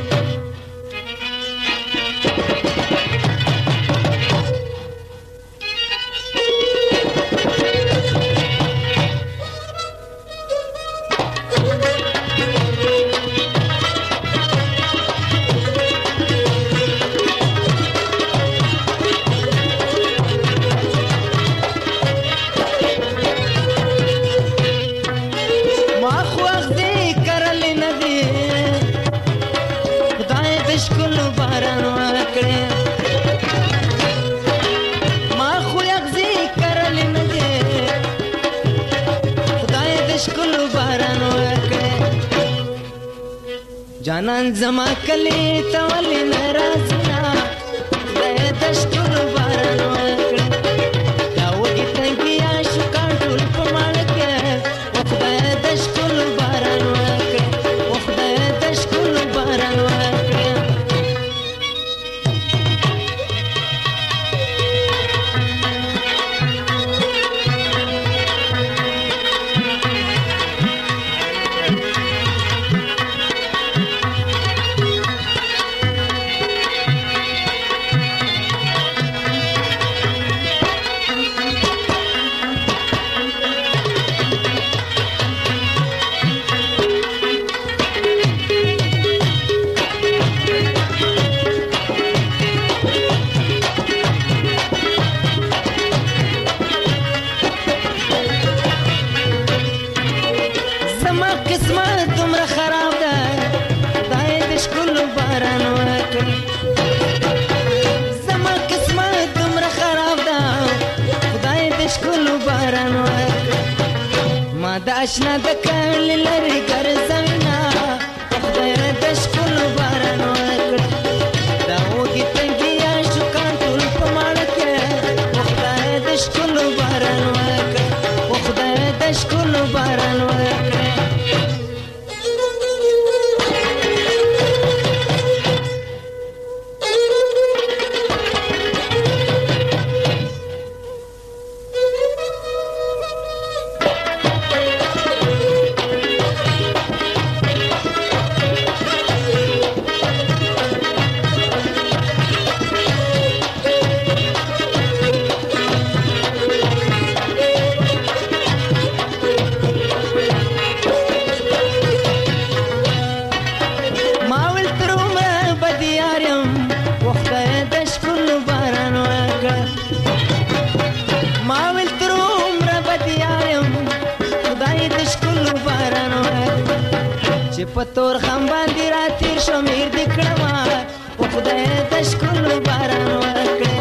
جانان زما کلی تولی نرازنا خدای دشکر باران وکړه دا وږي تنګیا شکان ټول په ماړه کې و خدای دشکر باران وکړه و خدای دشکر باران وکړه. اشنا د کړل لري ګرځوینا خدای د شکل باران وکړه دا وږي تنګیا شکان ټول په ماړه کې خدای د شکل باران وکړه خدای د شکل باران وکړه. چې په تور خم باندې را تیر شو میر دې کړما په خدای د شکر باران ورکړې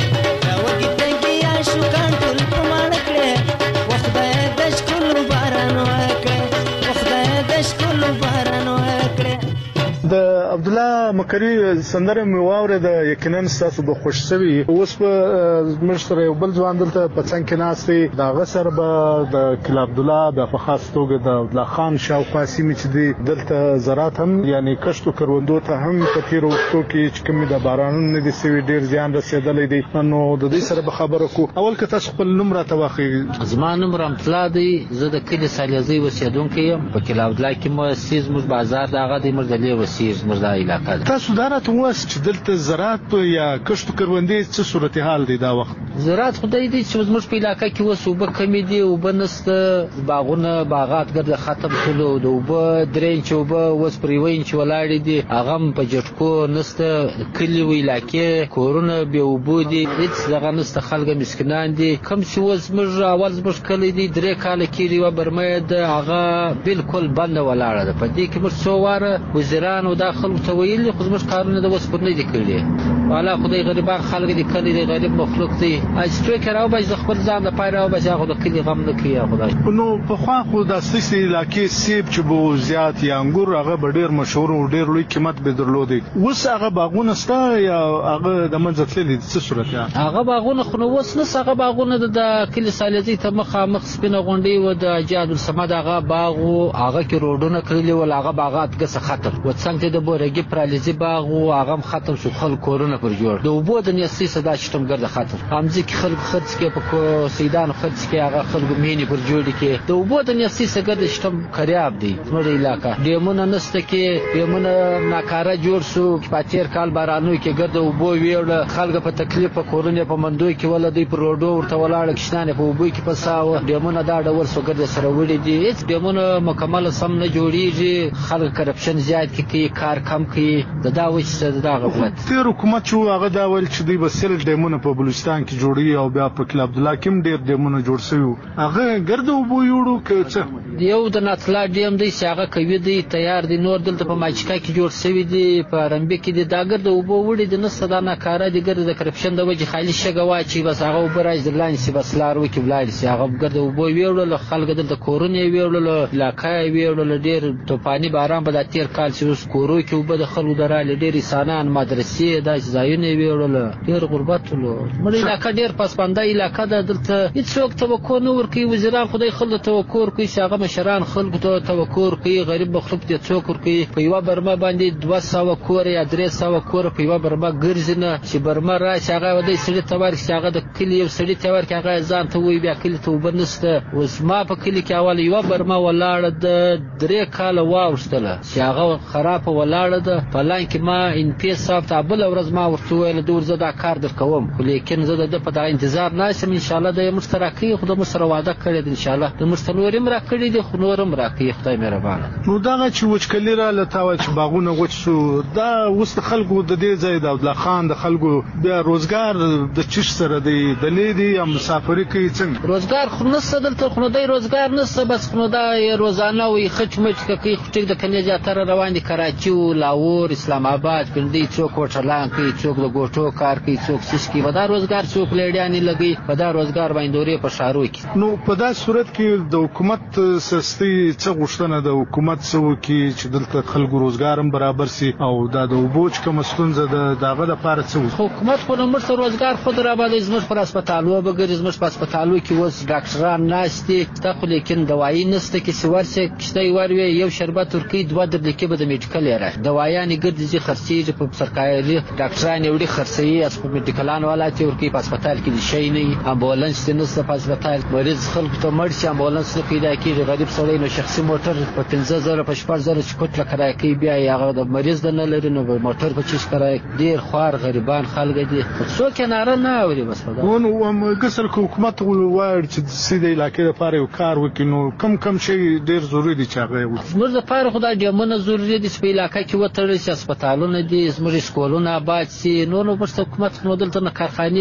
راوږي تنګي یا شو کانټول په ماړ کړې په خدای د شکر باران ورکړې په خدای د شکر باران ورکړې. د عبد الله مکری سندره مې واورېده، یقینا ستاسو به خوښ شوي. اوس په موږ سره یو بل ځوان دلته په څنګ کې ناست دی، د هغه سره به د کلا عبدالله بیا په خاص توګه د عبدالله خان شاوخوا سیمې چې دي دلته زراعت هم یعنې کښتو کروندو ته هم په تېرو وختو کې چې کومې د بارانونو نه دي سوي ډېر زیان رسېدلی دی، نو د دې سره به خبره کړو. اول که تاسو خپل نوم راته واخلئ. زما نوم رحمتالله دی، زه د کلي سالیزۍ اوسېدونکی یم. په کلا عبدالله کې مو سیز موږ بازار د هغه دی، موږ د لې وسیز موږ دا علاقه ده. تاسو دا راته ووایاست چې دلته زراعت یا کښتو کروندې څه صورتحال دی دا وخت؟ زراعت خدای دی چې زموږ په علاقه کې اوس اوبه کمې دي، اوبه نشته، باغونه باغات ګرده ختم شولو، د اوبه درې انچه اوبه اوس پر یوه انچ ولاړې دي، هغه هم په جټکو نشته، کلي و علاقې کورونه بې اوبو دي، هېڅ دغه نشته، خلک مسکینان دي. کوم چې اوس زموږ اول زموږ کلی دی درې کاله کېږي یوه برمه ده، هغه بالکل بنده ولاړه ده. په دې کې موږ څو واره وزیرانو دا خلکو ته ویلي، خو زموږ کارونه د اوس پر نه دي کړي. والا خدای غریبان خلک دي، کلی دی غریب مخلوق دی، چې څوک یې راوباسي د خپل ځان دپاره راوباسي، هغه د کلي غم نه کوي. خدای نو پخوا خو د ستاسې علاقې سیب چې به زیات یا انګور هغه به ډېر مشهور و، ډېر لوی قیمت به درلودی. اوس هغه باغونه شته یا هغه د منځه تللي دي؟ څه صورت دی هغه باغونه؟ خو نو اوس نشته. هغه باغونه د کلي سالیزۍ ته مخامخ سپینه غونډۍ و، د حاجي عبدالصمد هغه باغ و، هغه کې روډونه کړلي ول، هغه باغات ګسه ختم و. څنګ ته د بورګي پرالیزي باغ و، هغه هم ختم شو، خلک کورونه پر جوړ. د اوبو د نیستۍ صدا شتم ګرده ختم، همځکې خلک خرڅ کې په سیدانو خرڅ کې هغه خلکو مینې پر جوړې کې د اوبو د نیستۍ څخه ګرده شتم خریاب دی. زموږ علاقه ډیمونه نشته، کې ډیمونه ناکاره جوړ شو، په تېر کال بارانو کې ګرده اوبو ویوړه، خلک په تکلیف په کورونه په مندو کې ولا دوی پر روډو ورته ولاړه، کښتانې په اوبو کې پساوه. ډیمونه دا ډول سو ګرده سره وړي دي، هېڅ ډیمونه مکمل سم نه جوړېږي، خلک کرپشن زیات کوي، کار کم کوي. د دا وجه څه دا غفلت. تېر حکومت چې هغه دا ویل چې دوی به سل ډیمونه په بلوچستان کې جوړوي او بیا په کلا عبدالله کې هم ډېر ډیمونه جوړ شوي وو، هغه ګرده اوبو یوړو که څه؟ یو د ناتلا ډیم دی چې هغه قوي دی، تیار دی. نور دلته په ماچکا کې جوړ شوي دي، په رمبې کې دي، دا ګرده اوبو وړي دي، نشته، دا ناکاره دي، ګرده د کرپشن د وجې خالي شګه واچوي، بس هغه اوبه راشي در لاندې شي، بس لار وکړي ولاړې شي. هغه ګرده اوبو ویوړله، خلک دلته کورونه یې ویوړله، علاقه یې ویوړله، ډېر طوفاني باران به دا تېر کال چې اوس کورو کې اوبه د خلکو درالې، ډېر انسانان مدرسې داسې ځایونه یې ویوړله، ډېر غربت ولو. زموږ علاقه ډېر پسپنده علاقه ده، دلته هېڅوک توقع نه ورکوي. وزیران خدای خلکو ته توقع ورکوي چې هغه مشران خلکو ته توقع ورکوي، غریب مخلوق ته څوک ورکوي. په یوه برمه باندې دوه سوه کوره یا درې سوه کوره په یوه برمه ګرځي نه، چې برمه راشي هغه ودی سړي ته ورکړي، چې هغه د کلي یو سړي ته ورکړي، هغه ځان ته وایي بیا کلي ته اوبه نشته. اوس ما په کلي کې اول یوه برمه ولاړه ده، درې کاله واوښتله چې هغه خرابه ولاړه ده. په لاین کې ما ان پی صاحب ته بله ورځ ما ورته وویل د ور زه دا کار در کوم، خو لیکن زه د ده په دغه انتظار ناست یم. انشاءالله د یې موږ ته راکوي، خو د موږ سره وعده کړې ده، انشاءالله د موږ ته نور هم راکړي دي، خو نور هم راکوي، خدای مهربانه. نو دغه چې وچکلي راله تا وایي چې باغونه وچ شو، دا اوس د خلکو د دې ځای د عبدالله خان د خلکو بیا روزګار د چش سره دی، دلې دي یا مسافري کوي څنګه؟ روزګار خو نشته دلته، خو نو دی روزګار نشته، بس خو نو دا روزانه وي خچ مچ کوي، خو ټیک د کنیا زیاتره روان دي، کراچي و لاهور اسلام آباد پنډۍ، څوک هوټلان کوي، څوک د ګوټو کار کوي، څوک سیس کوي، په دا روزګار څوک لیډیانې لګوي، په دا روزګار باندې دورې په ښارو کې. نو په دا صورت کې د حکومت سستي څه غوښتنه د حکومت څه وکړي چې دلته خلکو روزګار هم برابر سي او دا د اوبو چې کومه ستونزه ده د هغه دپاره څه وکړي؟ حکومت خو نو موږ ته روزګار خود راباندې، زموږ پر هسپتالو به ګرځي، زموږ په هسپتالو کې اوس ډاکټران ناست دي، شته خو لیکن دوایي نشته، کې چې ورسې کښتۍ وروي یو شربت ورکوي، دوه درلکې به د میډیکل یې راشي، دوایانې ګرځي خرڅېږي، په سرکاري ډاکټران یې وړي خرڅوي، په میډیکلان والات یې ورکوي، په هسپتال کې د شی نه وي، امبولانس یې نشته په هسپتال، مریض خلکو ته مړ شي امبولانس نه پیدا کېږي، غریب سړی نو شخصي موټر په پنځه زره په شپږ زره چې کوټله کرایه کوي، بیا یې هغه د مریض د نه لري نو موټر په چیز کرایه، ډېر خوار غریبان خلک دي، څوک یې ناره نه اوري. بس په دا نو ګسل که حکومت وایي چې د سیدې علاقې دپاره یو کار وکړي، نو کم کم شی ډېر ضروري دي چې هغه یې وکړي؟ زموږ دپاره خو دا ډیمونه ضروري دي چې په علاقه کې وتړل شي، هسپتالونه دي، زموږ سکولونه آباد شي، نور نو ورته حکومت نو دلته نه کارخانې خو هم نشته،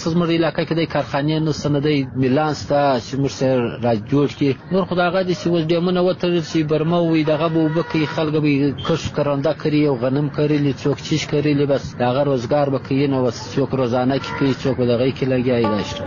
څه زموږ علاقې کې د کارخانې نه سندې میلانس ته چې موږ سره را جوړ کی نور خدای دې چې وس ډیمونه وتر چې برمه وي دغه به وبکې خلک به کښ کرانده کوي او غنم کوي څوک چیش کوي بس دغه روزګار به کوي نو څوک روزانه کوي څوک دغه کې لګیای داشته.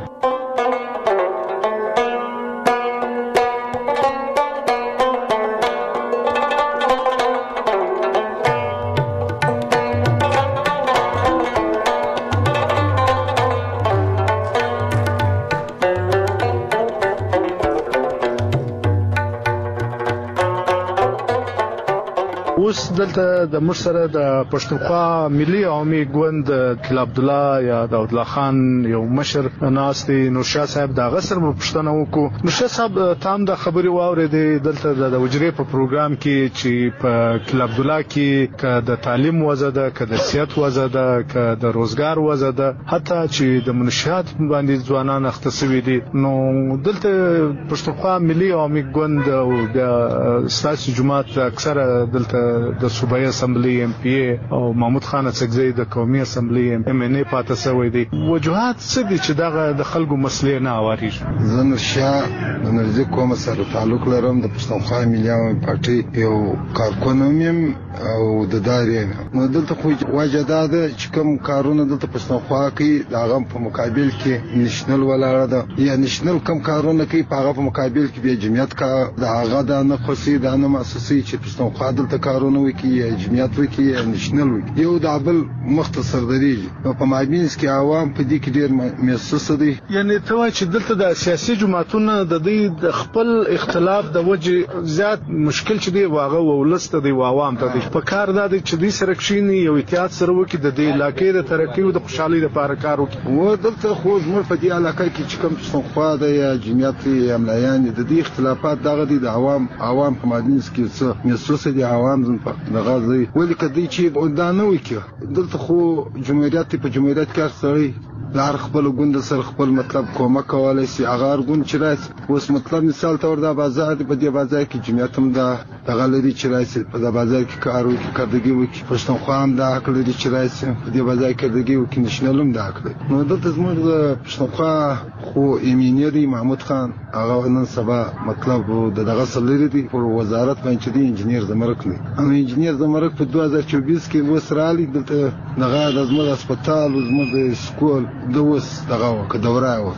اوس دلته د مشره د پښتونخوا ملي عوامي ګوند کلا عبد الله یا داود الله خان یو مشر ناستي نورشاه صاحب دا غسر په پښتنه وکړو. نورشاه صاحب تام د خبري واورېدې دلته د وجري په پروګرام کې چې په کلا عبد الله کې ک د تعلیم وزده ک د سیاست وزده ک د روزګار وزده حتی چې د منشات باندې ځوانان اختصوي دي نو دلته پښتونخوا ملي عوامي ګوند او د سیاسي جماعت اکثره دلته د صوبایي اسمبلی ام پی او محمود خان څخه د قومي اسمبلی ام ان ای پاتې شوی دی. وجوهات څه دي چې دغه د خلکو مسلې نه اوریږي؟ زنه شاه د نړۍ کوم سره تعلق لرم د پښتونخوا ملي عوامي پارټي یو کارکونوم او د دارین نو دلته خو واجده ده چې کوم کارونه دلته پښتونخوا کې دغه په مقابل کې نېشنل ولاړه ده یا نېشنل کوم کارونه کې په هغه په مقابل کې به جمعیت کا دغه د نه خصي د نه مؤسسي چې پښتونخوا دلته کارونه وکي یا جمعیت وکي یا نېشنل وکي یو د ابل مختصر دی په مابینس کې عوام په دې کې ډېر محسوس دي. یعنی ته وایې چې دلته د سیاسي جماعتونو د دې د خپل اختلاف د وجه زیات مشکل چې دی واغه ولسته دی عوام ته په کار دا چې دې سره کښینی یو اتحاد سره وکي د دې علاقې د ترقۍ او د خوشحالي لپاره کار وکي. و دلته خو زموږ په دې علاقې کې چې کوم پښتونخوا د یا جمعیت یا ملایان د دې اختلافات دغه دي د عوام عوام په مابینس کې څه محسوس دي عوام زم په دغه ځای ولې کدی چې ودانه وکي دلته خو جمهوریت په جمهوریت کې سړی لار خپل ګوند سره خپل مطلب کومه کولای شي اگر ګوند چې راځي اوس مطلب مثال تور دا بازار په دې بازار کې جمعیت هم دا دغه لري چې راځي په دې بازار کې کار وکړي کارګي وکړي پښتونخوا هم دا حق لري چې راځي په دې بازار کې کارګي وکړي نشنل هم دا حق لري. نو دلته زموږ پښتونخوا خو ایمینری محمود خان هغه نن سبا مطلب دغه سلری دی په وزارت باندې دی انجنیر زمرک نه او انجنیر زمرک په دوه هزار چوبیس کې وسرالي دلته دغه د زموږ هسپتال او زموږ سکول د وس دغه وک دوره وک.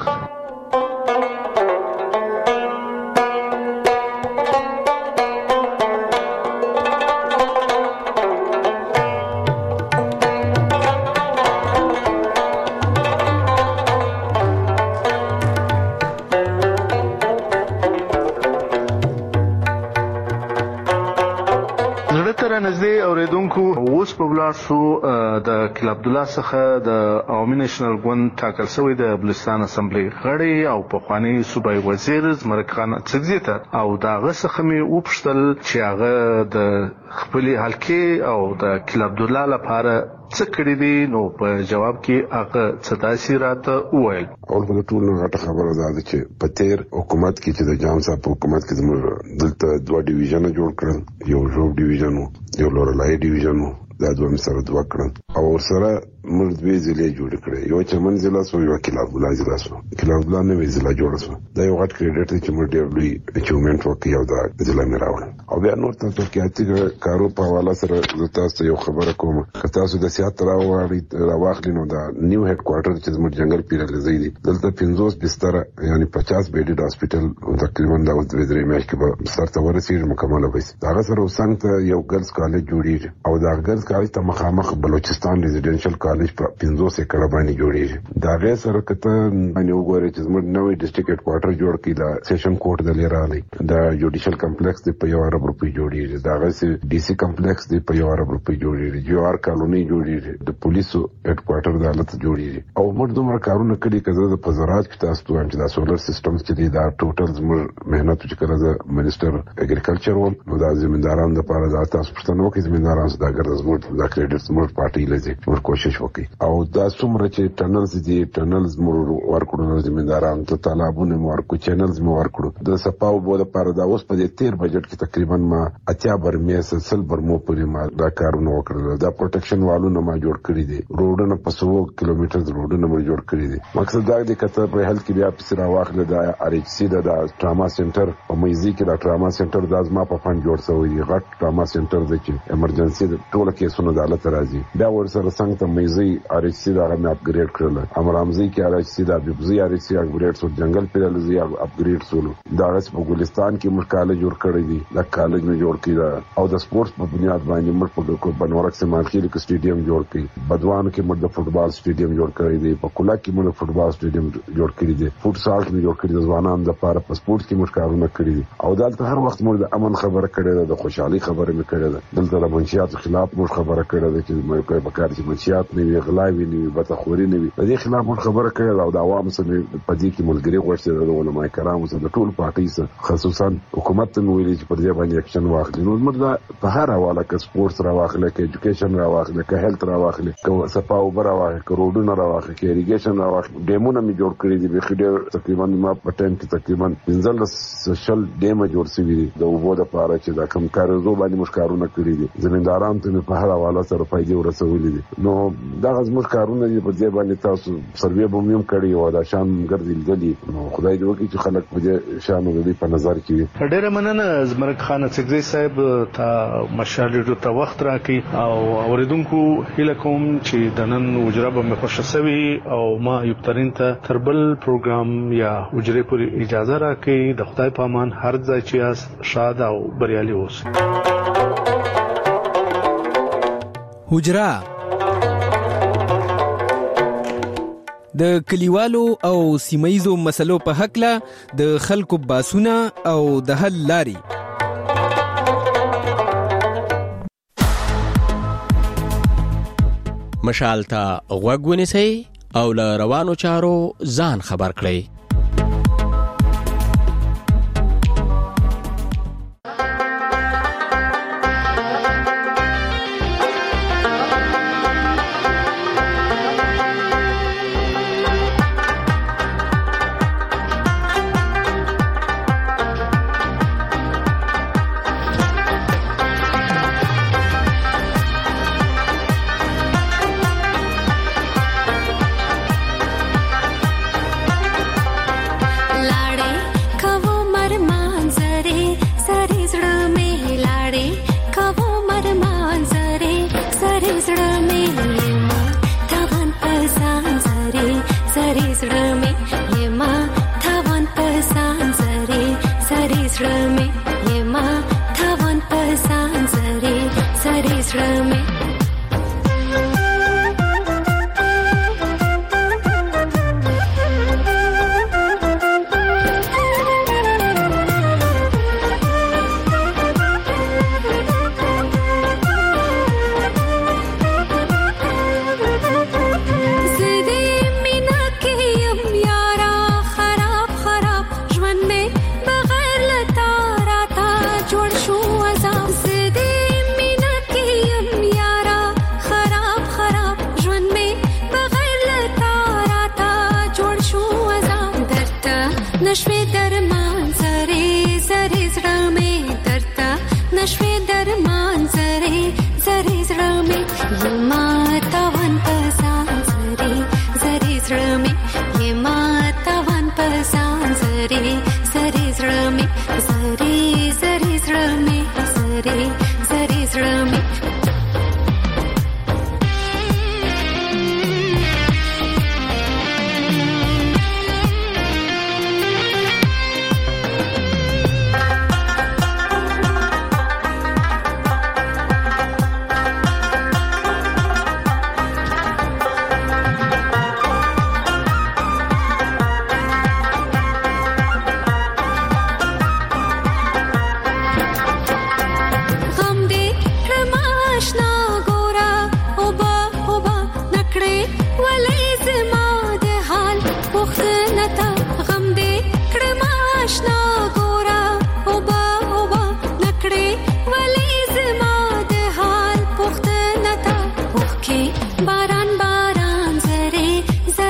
اوس په بلاسو د کلا عبد الله څخه د عوامي نېشنل ګوند ټاکل شوی د بلوچستان اسمبلی غړی او په خواني صوبایي وزیر زمرک خان څخه او دا غسخه می وپښتل چې هغه د خپل حلقې او د کلا عبد الله لپاره څه کړی دی نو په جواب کې هغه څداسي راته وویل. اول په ټول غټه خبره ده چې په تیر حکومت کې چې د جام صاحب په حکومت کې زموږ دلته دوه ډیویژن جوړ کړل یو ژوب ډیویژن یو لورلای ډیویژن دا دوه مسره دوه کړل او سره موږ دوی ضلع جوړ کړې یو چمن ضلع سو یو کلا عبد الله ضلع سو کلا عبد الله نه ضلع جوړ سو دا یو غټ کریډټ چې موږ ډېر لوی اچیومنت وکړ یو دا ضلع مې راوړل او بیا نور تاسو کې اته کارو په حواله سره تاسو یو خبره کوم که تاسو د سیاست راوړی راوخلی نو دا نیو هډ کوارټر چې زموږ جنگل پیره لزی دي دلته پنځوس بستر یعنی پچاس بیډډ هاسپټل تقریبا دا اوس د درې میاشتې په سر ته ورسېږي مکمله وي دا سره وسنګ ته یو ګرلز کالج جوړیږي او دا ګرلز کالج ته مخامخ بلوچستان ریزیډنشل کالج په پنځوس ایکړه باندې جوړیږي دا غیر سره کته باندې وګورئ چې زموږ نوې ډیسټریکټ هډ کوارټر جوړ کړي دا سیشن کورټ د لیرالي دا جوډیشل کمپلیکس دی په یو ارب روپی جوړیږي دا غیر ډي سي کمپلیکس دی په یو ارب روپی جوړیږي جو آر کالونی جوړیږي د پولیسو هډ کوارټر د حالت جوړیږي او موږ دومره کارونه کړي کزه د پزراج کې تاسو ته چې دا سولر سیستم چې دی دا ټوټل زموږ مهنت چې کړه د منیسټر اګریکلچر ول نو دا زمینداران د پاره دا تاسو پښتنو کې زمینداران دا ګرځ زموږ د کریډټ زموږ پارټي لږه ور کوشش وکړي او دا څومره چې ټنلز دي ټنلز مور ورکړو زمیندارانو ته طالبونه مور کو چینلز مور ورکړو د سپاو بو د پاره دا اوس په دې تیر بجټ کې تقریبا ما اتیا برمې سلسل برمو پورې ما دا کارونه وکړل دا پروټیکشن والو ما جوړ کړی دي روډونه په سو کیلومتر روډونه ما جوړ کړی دي مقصد دا دی کته په هلت کې بیا په راواخله دا ار ایچ سی دا ټراما سنټر په مېزي کې دا ټراما سنټر د ازما په فند جوړ شوی دی غټ ټراما سنټر دی چې ایمرجنسي د ټول کیسونو د حالت راځي دا ورسره څنګه ته مېزي ار ایچ سی دا غو اپګریډ کړل امرامزي کې ار ایچ سی دا بيبزي ار ایچ سی اپګریډ سو جنگل پیرالزي اپګریډ سولو دا رس په ګلستان کې موږ کالج جوړ کړی دی دا کالج نه جوړ کړی او د سپورتس په بنیاد باندې موږ په بنورک سیمال کې لیک سټیډیم جوړ کړی بدوان کې موږ د فوټبال سټیډیم جوړ کړی دی په کولا کې موږ فوټبال سټیډیم جوړ کړی دی فوټ سال کې جوړ کړی د ځوانانو لپاره په سپورت کې موږ کارونه کړی دي او دلته هر وخت موږ د امن خبره کړې ده د خوشحالي خبره مې کړې ده دلته د منشيات خلاف موږ خبره کړې ده چې موږ کوي په کار چې منشيات نه وي غلا وي نه وي بتخوري نه وي د دې خلاف موږ خبره کړې ده او د عوام سره په دې کې ملګری غوښتي د علماء کرامو سره د ټول پارټي سره خصوصا حکومت ته ویلي چې پر دې باندې اکشن واخلي نو موږ دا په هر حواله کې سپورتس را واخلي کې ایجوکیشن را واخلي کې هیلث را واخلي کې صفاو بر واخلي کې روډونه را واخلي کې اریګیشن را واخلي ډیمونه می جوړ کړی دي به خډه تقریبا ما په ټایم کې تقریبا پنځل سوشل ډیم جوړ شوی دی د وبو د پاره چې دا کم کارزو باندې مشکارونه کړی دي زمینداران ته په هر حواله سره فائدې ورسولې دي نو دا غز مشکارونه دي په دې باندې تاسو سروې به مم کړی او دا شان ګرځي دي نو خدای دې وکړي چې خلک په دې شان دې په نظر کې ډېر مننه زمرک خان سګزی صاحب ته مشالې ته وخت راکې او اوریدونکو هیله کوم چې د نن وجره به خوشاله سوي او ما یو ترين ته تربل پروګرام یا وجره پورې اجازه راکې د خدای په امان هر ځای چې یاست شاد او بریالي اوسئ حجره د کلیوالو او سیمایزو مسلو په حق له د خلکو باسونه او د حل لاري مشالتا غوږ ونیسئ او له روانو چارو ځان خبر کړئ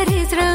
پرې زړه